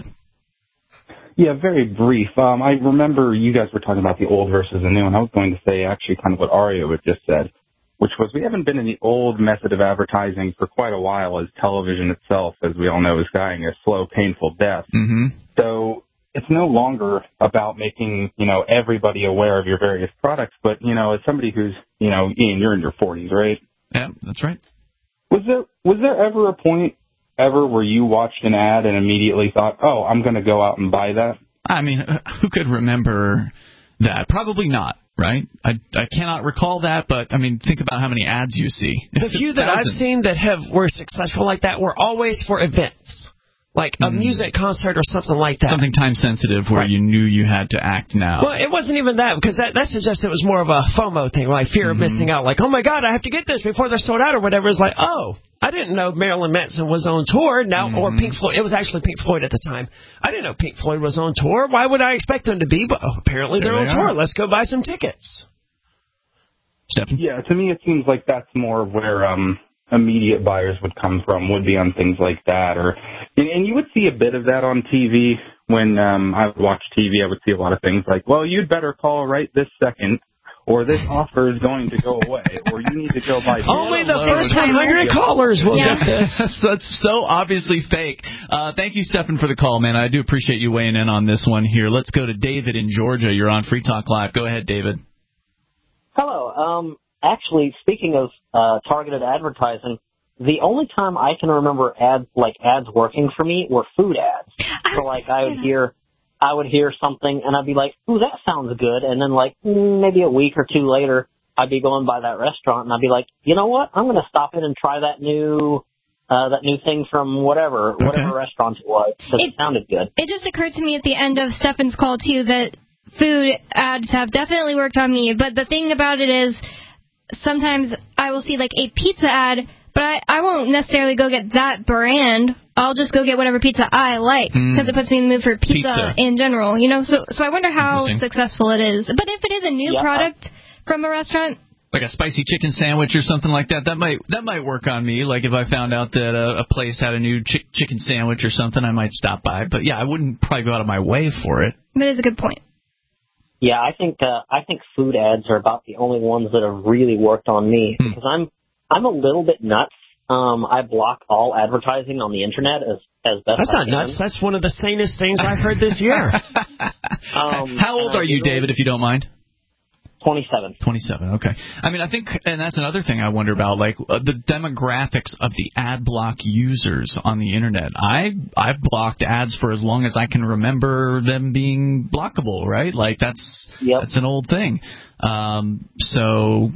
F: Yeah, very brief. Um, I remember you guys were talking about the old versus the new, and I was going to say actually kind of what Ario had just said, which was we haven't been in the old method of advertising for quite a while, as television itself, as we all know, is dying a slow, painful death.
C: Mm-hmm.
F: So it's no longer about making, you know, everybody aware of your various products, but, you know, as somebody who's, you know, Ian, you're in your forties, right?
C: Yeah, that's right.
F: Was there was there ever a point ever where you watched an ad and immediately thought, oh, I'm going to go out and buy that?
C: I mean, who could remember that? Probably not. Right? I I cannot recall that, but, I mean, think about how many ads you see.
E: The few that I've seen that have were successful like that were always for events, like a mm. music concert or something like that.
C: Something time-sensitive where right. you knew you had to act now.
E: Well, it wasn't even that, because that, that suggests it was more of a FOMO thing, like fear mm-hmm. of missing out. Like, oh, my God, I have to get this before they're sold out or whatever. It's like, oh, I didn't know Marilyn Manson was on tour now, mm-hmm. or Pink Floyd. It was actually Pink Floyd at the time. I didn't know Pink Floyd was on tour. Why would I expect them to be? But oh, apparently
C: there
E: they're
C: they
E: on
C: are.
E: tour. Let's go buy some tickets.
C: Stephen?
F: Yeah, to me it seems like that's more of where um, immediate buyers would come from, would be on things like that. Or and, and you would see a bit of that on T V. When um, I would watch T V, I would see a lot of things like, well, you'd better call right this second, or this offer is going to go away, or you need to go buy...
E: Only the first one hundred callers will yeah. get this.
C: That's so obviously fake. Uh, thank you, Stefan, for the call, man. I do appreciate you weighing in on this one here. Let's go to David in Georgia. You're on Free Talk Live. Go ahead, David.
N: Hello. Um, actually, speaking of uh, targeted advertising, the only time I can remember ads like ads working for me were food ads. So, like, I would hear, I would hear something, and I'd be like, "Ooh, that sounds good." And then, like, maybe a week or two later, I'd be going by that restaurant, and I'd be like, "You know what? I'm going to stop in and try that new, uh, that new thing from whatever,
C: okay.
N: whatever restaurant it was, because it, it sounded good."
D: It just occurred to me at the end of Stefan's call too that food ads have definitely worked on me, but the thing about it is sometimes I will see like a pizza ad, but I, I won't necessarily go get that brand. I'll just go get whatever pizza I like because mm. it puts me in the mood for pizza, pizza in general, you know. So so I wonder how successful it is. But if it is a new yeah. product from a restaurant,
C: like a spicy chicken sandwich or something like that, that might that might work on me. Like if I found out that a, a place had a new chi- chicken sandwich or something, I might stop by. But yeah, I wouldn't probably go out of my way for it.
D: That is a good point.
N: Yeah, I think uh, I think food ads are about the only ones that have really worked on me hmm. because I'm I'm a little bit nuts. Um, I block all advertising on the internet as as best.
E: That's
N: I
E: not
N: can.
E: nuts. That's one of the sanest things I've heard this year.
N: um,
C: How old are you, David, if you don't mind?
N: twenty-seven.
C: twenty-seven, okay. I mean, I think, and that's another thing I wonder about, like uh, the demographics of the ad block users on the internet. I I've blocked ads for as long as I can remember them being blockable, right? Like that's yep. that's an old thing. Um, so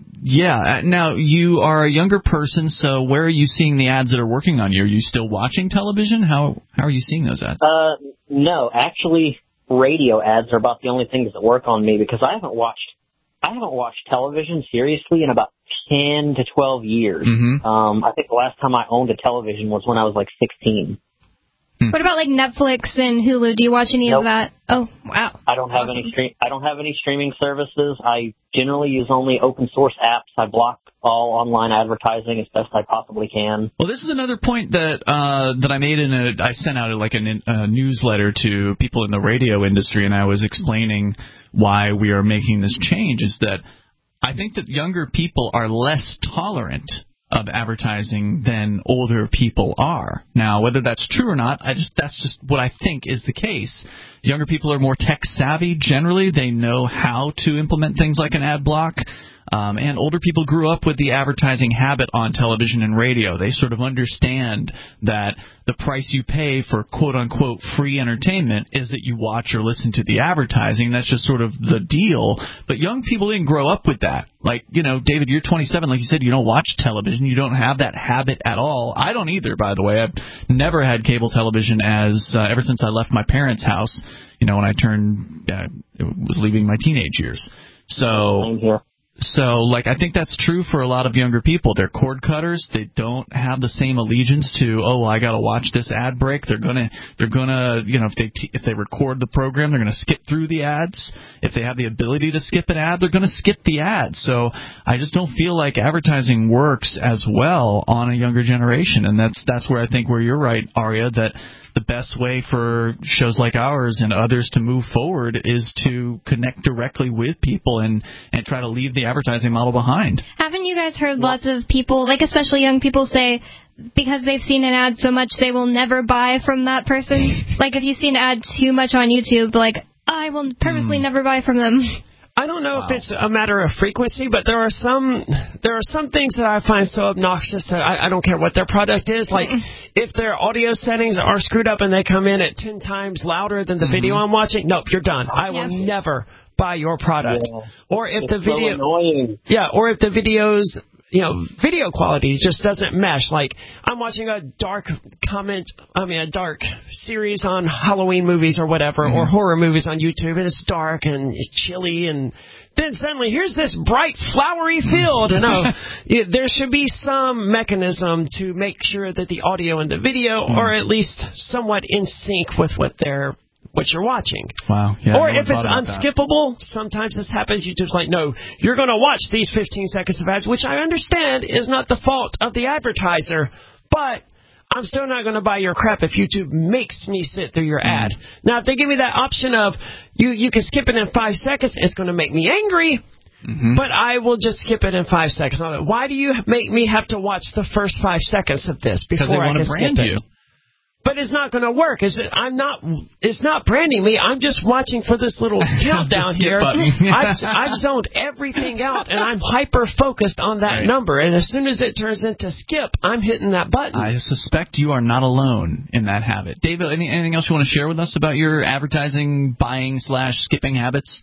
C: yeah. Now you are a younger person, so where are you seeing the ads that are working on you? Are you still watching television? How how are you seeing those ads?
N: Uh, no, actually, radio ads are about the only things that work on me because I haven't watched. I haven't watched television seriously in about ten to twelve years.
C: Mm-hmm.
N: Um, I think the last time I owned a television was when I was like sixteen.
D: Hmm. What about like Netflix and Hulu? Do you watch any
N: nope.
D: of that? Oh, wow.
N: I don't have
D: awesome.
N: any stream. I don't have any streaming services. I generally use only open source apps. I block all online advertising as best I possibly can.
C: Well, this is another point that uh, that I made in a. I sent out like a, a newsletter to people in the radio industry, and I was explaining why we are making this change. Is that I think that younger people are less tolerant of advertising than older people are. Now, whether that's true or not, I just that's just what I think is the case. Younger people are more tech savvy generally. They know how to implement things like an ad block. Um, and older people grew up with the advertising habit on television and radio. They sort of understand that the price you pay for quote-unquote free entertainment is that you watch or listen to the advertising. That's just sort of the deal. But young people didn't grow up with that. Like, you know, David, you're twenty-seven. Like you said, you don't watch television. You don't have that habit at all. I don't either, by the way. I've never had cable television as uh, ever since I left my parents' house, you know, when I turned, uh, was leaving my teenage years. So...
N: Same here.
C: So, like, I think that's true for a lot of younger people. They're cord cutters. They don't have the same allegiance to, oh, well, I got to watch this ad break. They're gonna, they're gonna, you know, if they t- if they record the program, they're gonna skip through the ads. If they have the ability to skip an ad, they're gonna skip the ad. So, I just don't feel like advertising works as well on a younger generation, and that's that's where I think where you're right, Aria, that the best way for shows like ours and others to move forward is to connect directly with people and, and try to leave the advertising model behind.
D: Haven't you guys heard lots of people, like especially young people, say because they've seen an ad so much they will never buy from that person? Like if you see an ad too much on YouTube, like, I will purposely mm. never buy from them.
E: I don't know
C: wow.
E: if it's a matter of frequency, but there are some there are some things that I find so obnoxious that I, I don't care what their product is. Like, if their audio settings are screwed up and they come in at ten times louder than the mm-hmm. video I'm watching, nope, you're done. I will yeah. never buy your product. Yeah. Or if
N: it's
E: the video,
N: so annoying.
E: yeah, or if the videos. You know, video quality just doesn't mesh. Like, I'm watching a dark comment, I mean, a dark series on Halloween movies or whatever, mm-hmm. or horror movies on YouTube, and it's dark and it's chilly, and then suddenly here's this bright, flowery field. And oh, it, there should be some mechanism to make sure that the audio and the video mm-hmm. are at least somewhat in sync with what they're what you're watching.
C: Wow. Yeah,
E: or if it's unskippable, that. sometimes this happens. YouTube's like, no, you're going to watch these fifteen seconds of ads, which I understand is not the fault of the advertiser, but I'm still not going to buy your crap if YouTube makes me sit through your ad. Mm-hmm. Now, if they give me that option of you, you can skip it in five seconds, it's going to make me angry. Mm-hmm. But I will just skip it in five seconds. Why do you make me have to watch the first five seconds of this before
C: they
E: I
C: want
E: can
C: to brand
E: skip
C: you.
E: it? But it's not going to work. Is it? I'm not. It's not branding me. I'm just watching for this little countdown here. I've, I've zoned everything out, and I'm hyper focused on that right. number. And as soon as it turns into skip, I'm hitting that button.
C: I suspect you are not alone in that habit. David, any, anything else you want to share with us about your advertising buying slash skipping habits?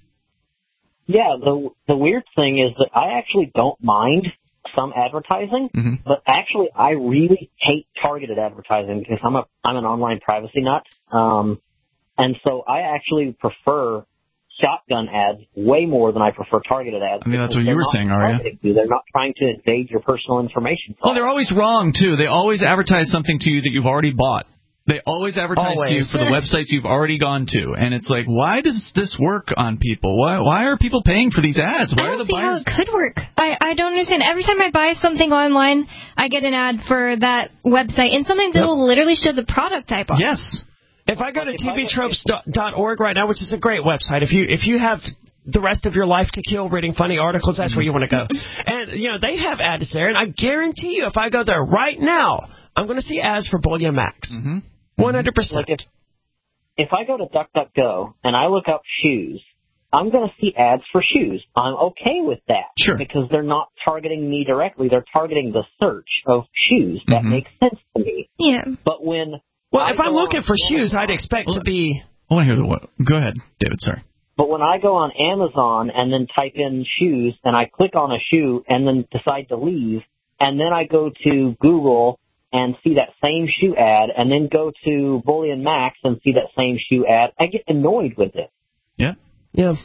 N: Yeah, the the weird thing is that I actually don't mind some advertising, mm-hmm. but actually I really hate targeted advertising because I'm a I'm an online privacy nut, um, and so I actually prefer shotgun ads way more than I prefer targeted ads.
C: I mean, that's what you were saying, Aria.
N: They're not trying to invade your personal information.
C: Well, they're always wrong too. They always advertise something to you that you've already bought. They always advertise always. to you for the websites you've already gone to, and it's like, why does this work on people? Why why are people paying for these ads? Why
D: I don't
C: are the
D: see
C: buyers?
D: how it could work. I, I don't understand. Every time I buy something online, I get an ad for that website, and sometimes yep. it will literally show the product type on.
C: Yes.
E: If I go to T V tropes dot org right now, which is a great website, if you if you have the rest of your life to kill reading funny articles, that's where you want to go. And you know they have ads there, and I guarantee you, if I go there right now, I'm going to see ads for Bullion Max.
C: Mm-hmm.
E: one hundred percent.
N: Like if, if I go to DuckDuckGo and I look up shoes, I'm going to see ads for shoes. I'm okay with that.
C: Sure.
N: Because they're not targeting me directly. They're targeting the search of shoes. That
C: Mm-hmm.
N: makes sense to me.
D: Yeah.
N: But when...
E: Well,
N: I
E: if I'm
N: go
E: looking
N: on
E: for
N: Amazon,
E: shoes, I'd expect
C: well,
E: to be...
C: I want to hear the what. Go ahead, David, sorry.
N: But when I go on Amazon and then type in shoes and I click on a shoe and then decide to leave, and then I go to Google and see that same shoe ad and then go to Bullion Max and see that same shoe ad, I get annoyed with it.
C: Yeah.
E: Yeah.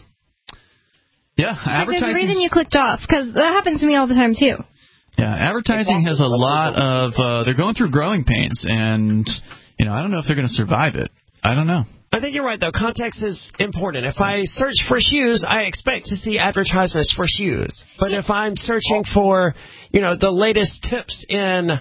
C: Yeah,
D: Like, there's
C: advertising.
D: a reason you clicked off, because that happens to me all the time, too.
C: Yeah, advertising has a lot of, uh, they're going through growing pains, and, you know, I don't know if they're going to survive it. I don't know.
E: I think you're right, though. Context is important. If I search for shoes, I expect to see advertisements for shoes. But if I'm searching for, you know, the latest tips in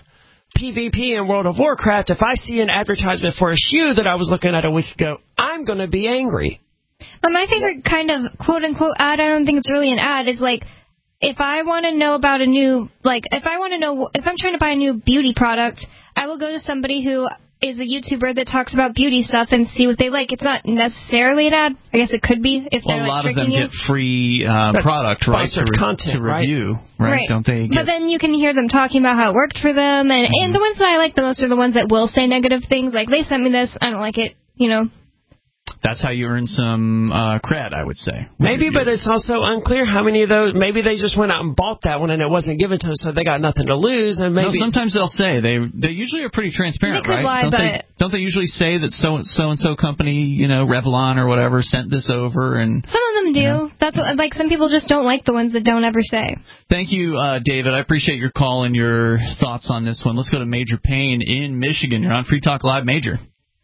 E: PvP and World of Warcraft, if I see an advertisement for a shoe that I was looking at a week ago, I'm going to be angry.
D: But my favorite kind of quote-unquote ad, I don't think it's really an ad, is like, if I want to know about a new, like, if I want to know, if I'm trying to buy a new beauty product, I will go to somebody who is a YouTuber that talks about beauty stuff and see what they like. It's not necessarily an ad. I guess it could be if
C: Well,
D: they're
C: a
D: like
C: lot of them
D: tricking you.
C: get free uh, product, right, to, re-
E: content,
C: to review, right?
D: Right.
C: Don't they? Get...
D: But then you can hear them talking about how it worked for them, and,
C: Mm-hmm.
D: and the ones that I like the most are the ones that will say negative things, like, they sent me this, I don't like it, you know.
C: That's how you earn some uh, cred, I would say.
E: Maybe, but it's also unclear how many of those. Maybe they just went out and bought that one and it wasn't given to them, so they got nothing to lose. And maybe
C: no, sometimes they'll say they they usually are pretty transparent,
D: They could
C: right?
D: lie,
C: don't
D: but-
C: they? Don't they usually say that so so and so company, you know, Revlon or whatever, sent this over? And
D: Some of them do.
C: Yeah.
D: That's what, like, some people just don't like the ones that don't ever say.
C: Thank you, uh, David. I appreciate your call and your thoughts on this one. Let's go to Major Payne in Michigan. You're on Free Talk Live, Major.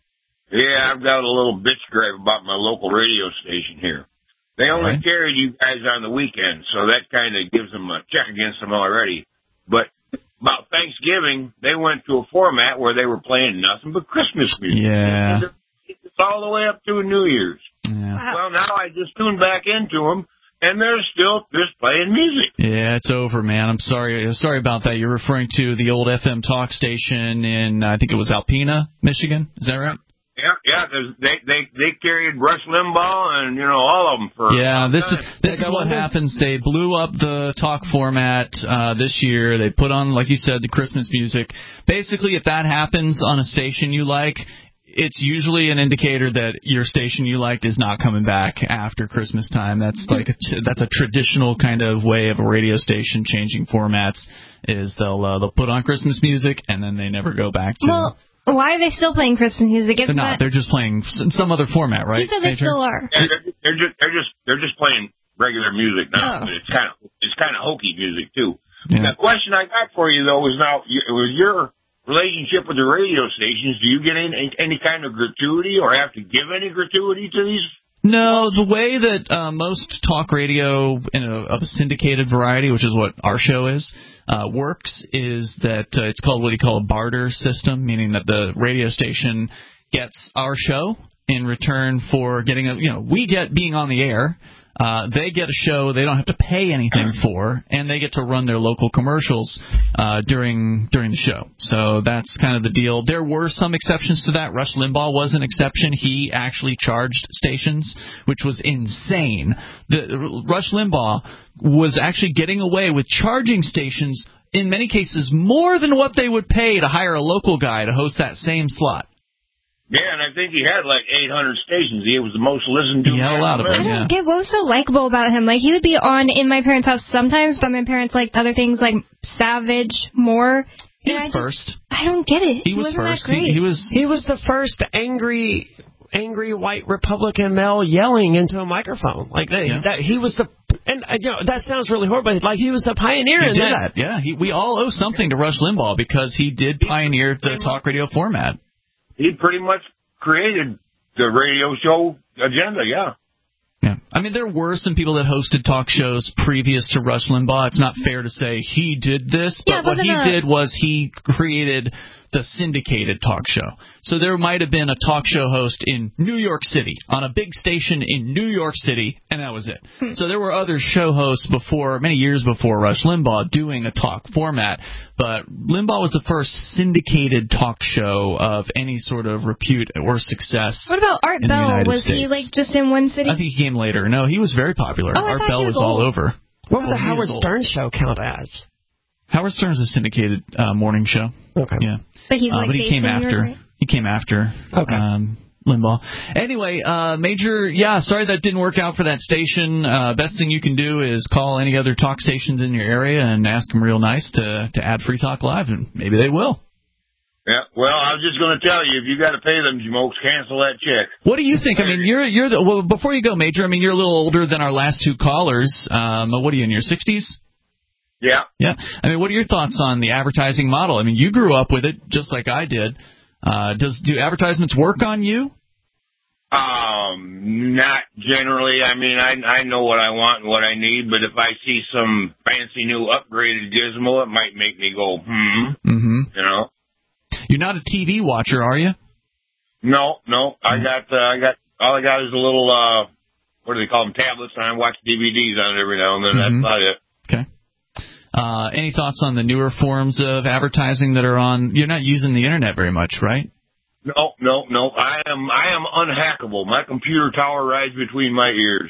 O: Yeah, I've got a little bitch grave about my local radio station here. They only
C: right.
O: carried you guys on the weekend, so that kind of gives them a check against them already. But about Thanksgiving, they went to a format where they were playing nothing but Christmas music.
C: Yeah.
O: It's all the way up to New Year's.
C: Yeah.
O: Well, now I just tuned back into them, and they're still just playing music.
C: Yeah, it's over, man. I'm sorry. Sorry about that. You're referring to the old F M talk station in, I think it was Alpena, Michigan. Is that right?
O: Yeah, yeah, 'cause they they they carried Rush Limbaugh and you know all of them for.
C: Yeah, this is this
O: They
C: is what
O: got-
C: happens. They blew up the talk format uh, this year. They put on, like you said, the Christmas music. Basically, if that happens on a station you like, it's usually an indicator that your station you liked is not coming back after Christmas time. That's like a t- that's a traditional kind of way of a radio station changing formats. Is they'll uh, they'll put on Christmas music and then they never go back to.
D: Well, why are they still playing Christmas music?
C: They're
D: Isn't
C: not.
D: that-
C: They're just playing s- some other format, right?
D: You said they
C: Major?
D: still are.
O: Yeah, they're, they're just they're just they're just playing regular music now.
D: Oh.
O: But it's kind of it's kind of hokey music too.
C: Yeah.
O: The question I got for you though is now it was your relationship with the radio stations. Do you get any any kind of gratuity or have to give any gratuity to these?
C: No, the way that uh, most talk radio in a, of a syndicated variety, which is what our show is, uh, works is that uh, it's called what you call a barter system, meaning that the radio station gets our show in return for getting a, you know, we get being on the air. Uh, they get a show they don't have to pay anything for, and they get to run their local commercials uh, during during the show. So that's kind of the deal. There were some exceptions to that. Rush Limbaugh was an exception. He actually charged stations, which was insane. The, Rush Limbaugh was actually getting away with charging stations, in many cases, more than what they would pay to hire a local guy to host that same slot.
O: Yeah, and I think he had like eight hundred stations. He was the most listened to.
C: He had a lot of
D: I
C: them, yeah.
D: don't get what was so likable about him. Like, he would be on in my parents' house sometimes, but my parents liked other things like Savage more.
C: He
D: And
C: was
D: I just-
C: first.
D: I don't get it.
C: He was
D: wasn't
C: first.
D: That great.
C: He, he was.
E: He was the first angry, angry white Republican male yelling into a microphone. Like they,
C: Yeah.
E: that, he was the, and uh, you know that sounds really horrible. But like he was the pioneer
C: He
E: in
C: did
E: that.
C: that, yeah. He, we all owe something to Rush Limbaugh because he did pioneer the talk radio format.
O: He pretty much created the radio show agenda. Yeah.
C: Yeah. I mean, there were some people that hosted talk shows previous to Rush Limbaugh. It's not fair to say he did this, but
D: Yeah, it
C: what he
D: wasn't a-
C: did was he created the syndicated talk show. So there might have been a talk show host in New York City, on a big station in New York City, and that was it.
D: Hmm.
C: So there were other show hosts before, many years before Rush Limbaugh, doing a talk format, but Limbaugh was the first syndicated talk show of any sort of repute or success.
D: What about Art
C: in the
D: Bell?
C: United
D: Was he
C: States.
D: like just in one city?
C: I think he came later younger. No, he was very popular.
D: Oh, I
C: Art
D: thought
C: Bell
D: he
C: was,
D: was
C: all
D: old.
C: over.
E: What would
C: Oh,
E: the
C: he
E: Howard
C: was old.
E: Stern show count as?
C: Howard Stern's a syndicated uh, morning show.
E: Okay.
C: Yeah.
D: But he's
C: Uh,
D: like
C: but he came
D: Jason
C: after.
D: Newton.
C: He came after.
E: Okay.
C: Um, Limbaugh. Anyway, uh, Major, yeah, sorry that didn't work out for that station. Uh, best thing you can do is call any other talk stations in your area and ask them real nice to, to add Free Talk Live, and maybe they will.
O: Yeah, well, I was just going to tell you, if you got to pay them, Jamokes, cancel that check.
C: What do you think? I mean, you're you're the, well. Before you go, Major, I mean, you're a little older than our last two callers. Um, what are you in your sixties?
O: Yeah.
C: Yeah. I mean, what are your thoughts on the advertising model? I mean, you grew up with it just like I did. Uh, does do advertisements work on you?
O: Um, not generally. I mean, I I know what I want and what I need, but if I see some fancy new upgraded gizmo, it might make me go, hmm.
C: Mm-hmm.
O: You know.
C: You're not a T V watcher, are you?
O: No, no. I got uh, I got all I got is a little uh, what do they call them, tablets, and I watch D V Ds on it every now and then.
C: Mm-hmm.
O: That's about it.
C: Okay. Uh, any thoughts on the newer forms of advertising that are on? You're not using the internet very much, right?
O: No, no, no. I am I am unhackable. My computer tower rides between my ears.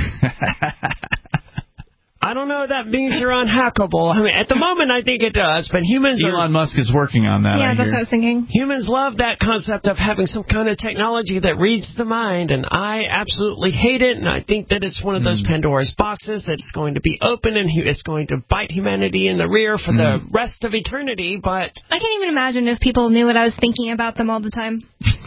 E: I don't know if that means you're unhackable. I mean, at the moment, I think it does, but humans
C: Elon
E: are...
C: Musk is working on that,
D: Yeah,
C: I
D: that's
C: hear.
D: what I was thinking.
E: Humans love that concept of having some kind of technology that reads the mind, and I absolutely hate it, and I think that it's one of those
C: Mm.
E: Pandora's boxes that's going to be open, and hu- it's going to bite humanity in the rear for
C: Mm.
E: the rest of eternity, but...
D: I can't even imagine if people knew what I was thinking about them all the time.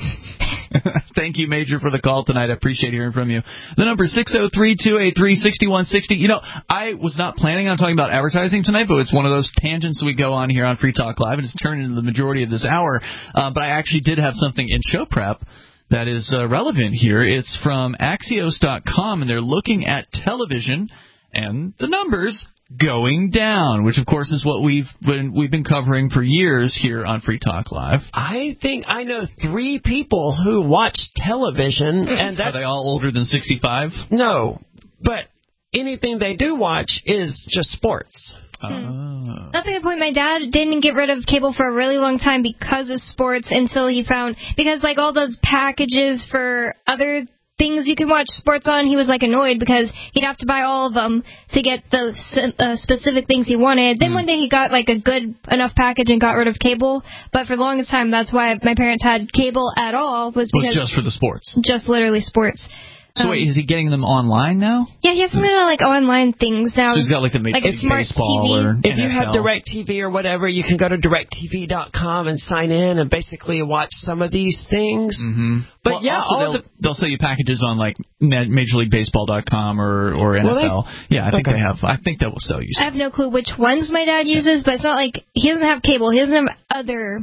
C: Thank you, Major, for the call tonight. I appreciate hearing from you. The number is six oh three, two eight three, six one six oh. You know, I was not planning on talking about advertising tonight, but it's one of those tangents we go on here on Free Talk Live, and it's turned into the majority of this hour. Uh, but I actually did have something in show prep that is uh, relevant here. It's from Axios dot com, and they're looking at television and the numbers going down, which of course is what we've been we've been covering for years here on Free Talk Live.
E: I think I know three people who watch television, and that's...
C: Are they all older than sixty-five?
E: No, but anything they do watch is just sports.
C: Uh.
D: That's a good point. My dad didn't get rid of cable for a really long time because of sports until he found... Because, like, all those packages for other things you can watch sports on, he was like annoyed because he'd have to buy all of them to get the uh, specific things he wanted. Then mm. one day he got like a good enough package and got rid of cable. But for the longest time, that's why my parents had cable at all, was because
C: was just for the sports.
D: Just literally sports.
C: So um, wait, is he getting them online now?
D: Yeah, he has some kind of like online things now.
C: So he's got like the
D: like a smart
C: baseball
D: T V.
C: or
E: If
C: N F L.
E: you have DirecTV or whatever, you can go to direct T V dot com and sign in and basically watch some of these things.
C: Mm-hmm.
E: But
C: well,
E: yeah,
C: also
E: all
C: they'll,
E: the...
C: they'll sell you packages on like Major League Baseball dot com or or N F L.
E: Well,
C: yeah, I think
E: okay.
C: they have. I think that will sell you.
D: I have no clue which ones my dad uses, but it's not like he doesn't have cable. He doesn't have other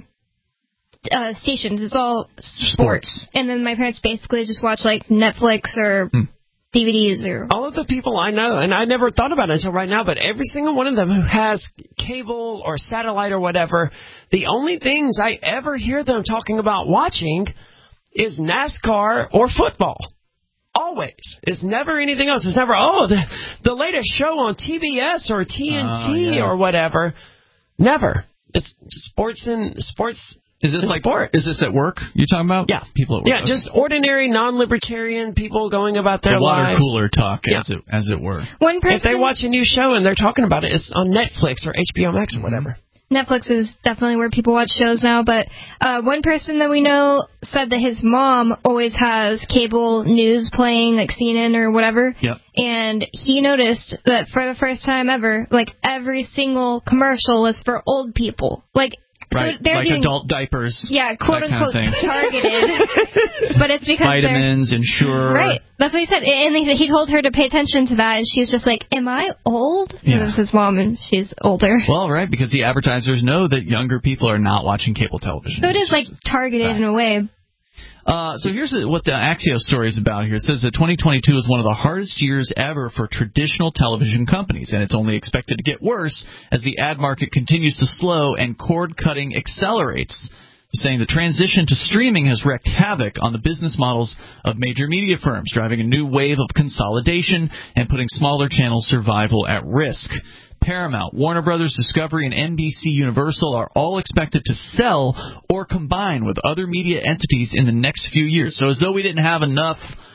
D: uh, stations. It's all sports. sports. And then my parents basically just watch like Netflix or. Hmm. D V Ds or...
E: All of the people I know, and I never thought about it until right now, but every single one of them who has cable or satellite or whatever, the only things I ever hear them talking about watching is NASCAR or football. Always. It's never anything else. It's never, oh, the, the latest show on T B S or T N T
C: oh, yeah.
E: or whatever. Never. It's sports and sports...
C: Is this like sport. Is this at work you're talking about?
E: Yeah.
C: People at work.
E: Yeah, okay. Just ordinary non-libertarian people going about their
C: the water
E: lives.
C: cooler talk,
E: yeah.
C: as it as it were.
D: One person,
E: if they watch a new show and they're talking about it, it's on Netflix or H B O Max or whatever.
D: Netflix is definitely where people watch shows now, but uh, one person that we know said that his mom always has cable news playing, like C N N or whatever.
C: Yep.
D: And he noticed that for the first time ever, like every single commercial was for old people. Like.
C: Right,
D: so they're
C: like
D: doing,
C: adult diapers.
D: Yeah, quote-unquote targeted. But it's because
C: vitamins, Ensure.
D: Right, that's what he said. And he, he told her to pay attention to that, and she's just like, am I old?
C: Yeah.
D: This is his mom, and she's older.
C: Well, right, because the advertisers know that younger people are not watching cable television.
D: So it is, like, targeted right. in a way.
C: Uh, so here's what the Axios story is about here. It says that twenty twenty-two is one of the hardest years ever for traditional television companies, and it's only expected to get worse as the ad market continues to slow and cord-cutting accelerates. Saying the transition to streaming has wreaked havoc on the business models of major media firms, driving a new wave of consolidation and putting smaller channels' survival at risk. Paramount, Warner Brothers Discovery, and N B C Universal are all expected to sell or combine with other media entities in the next few years. So as though we didn't have enough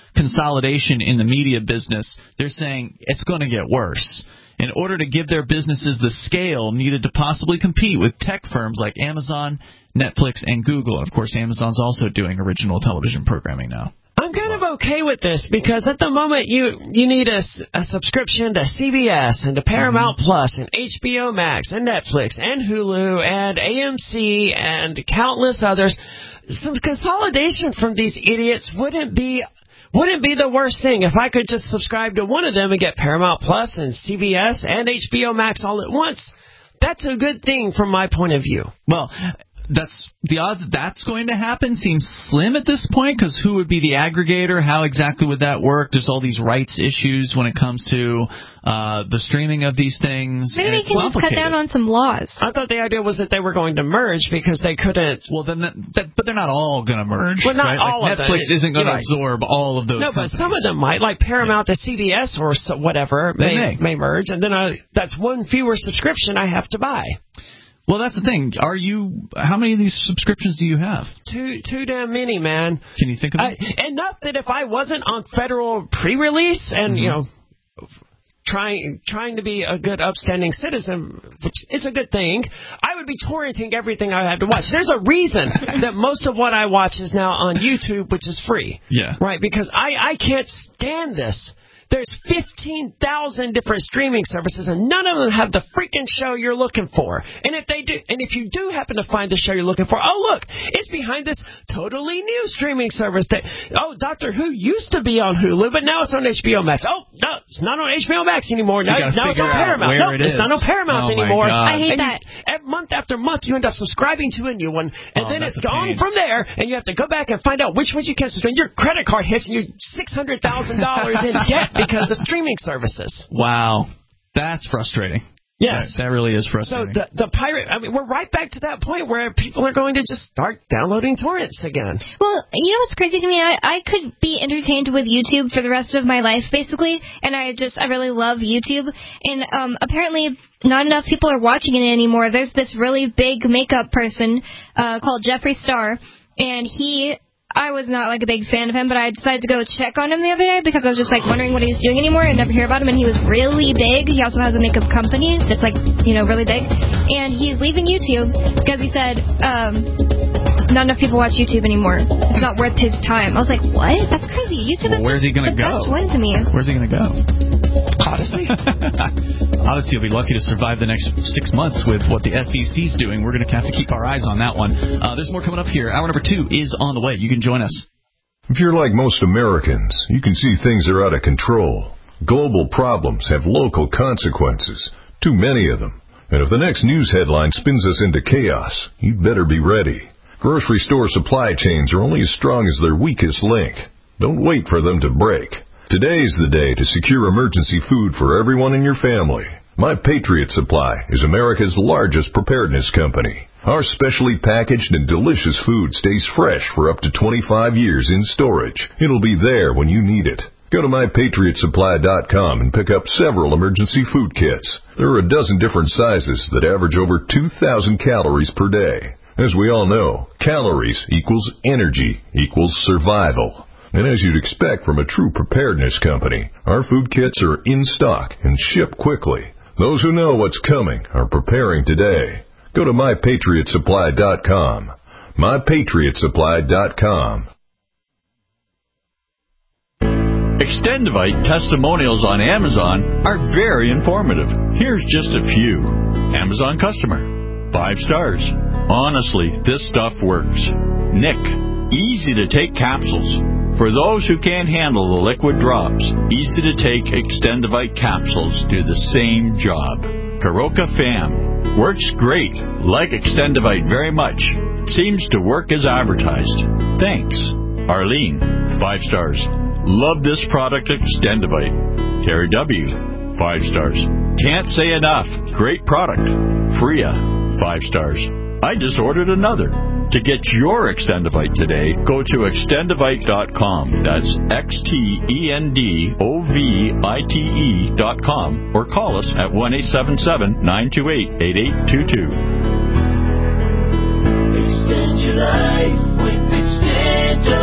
C: consolidation in the media business, they're saying it's going to get worse. In order to give their businesses the scale needed to possibly compete with tech firms like Amazon, Netflix, and Google. Of course, Amazon's also doing original television programming now.
E: I'm kind of okay with this because at the moment you you need a, a subscription to C B S and to Paramount mm-hmm. Plus and H B O Max and Netflix and Hulu and A M C and countless others. Some consolidation from these idiots wouldn't be wouldn't be the worst thing if I could just subscribe to one of them and get Paramount Plus and C B S and H B O Max all at once. That's a good thing from my point of view.
C: Well, that's the odds that that's going to happen seems slim at this point, because who would be the aggregator? How exactly would that work? There's all these rights issues when it comes to uh, the streaming of these things.
D: Maybe they can just cut down on some laws.
E: I thought the idea was that they were going to merge because they couldn't.
C: Well, then, that, that, but they're not all going to merge.
E: Well, not
C: right?
E: all
C: like
E: of
C: Netflix
E: them.
C: isn't going to
E: right.
C: absorb all of those.
E: No,
C: companies.
E: but some of them might, like Paramount to C B S or so, whatever, may,
C: may
E: may merge, and then I, that's one fewer subscription I have to buy.
C: Well, that's the thing. Are you? How many of these subscriptions do you have?
E: Too, too damn many, man.
C: Can you think of
E: I, enough that if I wasn't on federal pre-release and mm-hmm. you know, trying trying to be a good, upstanding citizen, which is a good thing, I would be torrenting everything I had to watch. There's a reason that most of what I watch is now on YouTube, which is free.
C: Yeah.
E: Right, because I I can't stand this. There's fifteen thousand different streaming services, and none of them have the freaking show you're looking for. And if they do, and if you do happen to find the show you're looking for, oh look, it's behind this totally new streaming service. That oh, Doctor Who used to be on Hulu, but now it's on H B O Max. Oh no, it's not on H B O Max anymore.
C: So
E: now, now it's on Paramount. No,
C: it
E: it's not on Paramount
C: oh
E: anymore.
D: I hate
E: and
D: that.
E: You, every month after month, you end up subscribing to a new one, and
C: oh,
E: then it's
C: a
E: gone
C: pain.
E: from there, and you have to go back and find out which ones you can subscribe. Your credit card hits, and you're six hundred thousand dollars in debt because of streaming services.
C: Wow. That's frustrating.
E: Yes.
C: That, that really is frustrating.
E: So the, the pirate, I mean, we're right back to that point where people are going to just start downloading torrents again.
D: Well, you know what's crazy to me? I, I could be entertained with YouTube for the rest of my life, basically, and I just, I really love YouTube, and um, apparently not enough people are watching it anymore. There's this really big makeup person uh, called Jeffree Star, and he... I was not, like, a big fan of him, but I decided to go check on him the other day because I was just, like, wondering what he was doing anymore and never hear about him, and he was really big. He also has a makeup company that's, like, you know, really big. And he's leaving YouTube because he said, um, not enough people watch YouTube anymore. It's not worth his time. I was like, what? That's crazy. YouTube
C: well,
D: is
C: where's he gonna
D: the
C: go?
D: best one to me.
C: Where's he going to go?
E: Odyssey?
C: Odyssey will be lucky to survive the next six months with what the S E C's doing. We're going to have to keep our eyes on that one. Uh, there's more coming up here. Hour number two is on the way. You can join us.
P: If you're like most Americans, you can see things are out of control. Global problems have local consequences, too many of them. And if the next news headline spins us into chaos, you'd better be ready. Grocery store supply chains are only as strong as their weakest link. Don't wait for them to break. Today's the day to secure emergency food for everyone in your family. My Patriot Supply is America's largest preparedness company. Our specially packaged and delicious food stays fresh for up to twenty-five years in storage. It'll be there when you need it. Go to my patriot supply dot com and pick up several emergency food kits. There are a dozen different sizes that average over two thousand calories per day. As we all know, calories equals energy equals survival. And as you'd expect from a true preparedness company, our food kits are in stock and ship quickly. Those who know what's coming are preparing today. Go to my patriot supply dot com. my patriot supply dot com.
Q: Extendivite testimonials on Amazon are very informative. Here's just a few. Amazon customer. Five stars. Honestly, this stuff works. Nick. Easy to take capsules. For those who can't handle the liquid drops, easy to take Extendivite capsules do the same job. Karoka Fam. Works great. Like Extendivite very much. Seems to work as advertised. Thanks. Arlene. Five stars. Love this product, Extendivite. Terry W. Five stars. Can't say enough. Great product. Freya. Five stars. I just ordered another. To get your Extendivite today, go to extendivite dot com. That's X T E N D O V I T E dot com. Or call us at one eight seven seven, nine two eight, eight eight two two.
R: Extend your life with Extendivite.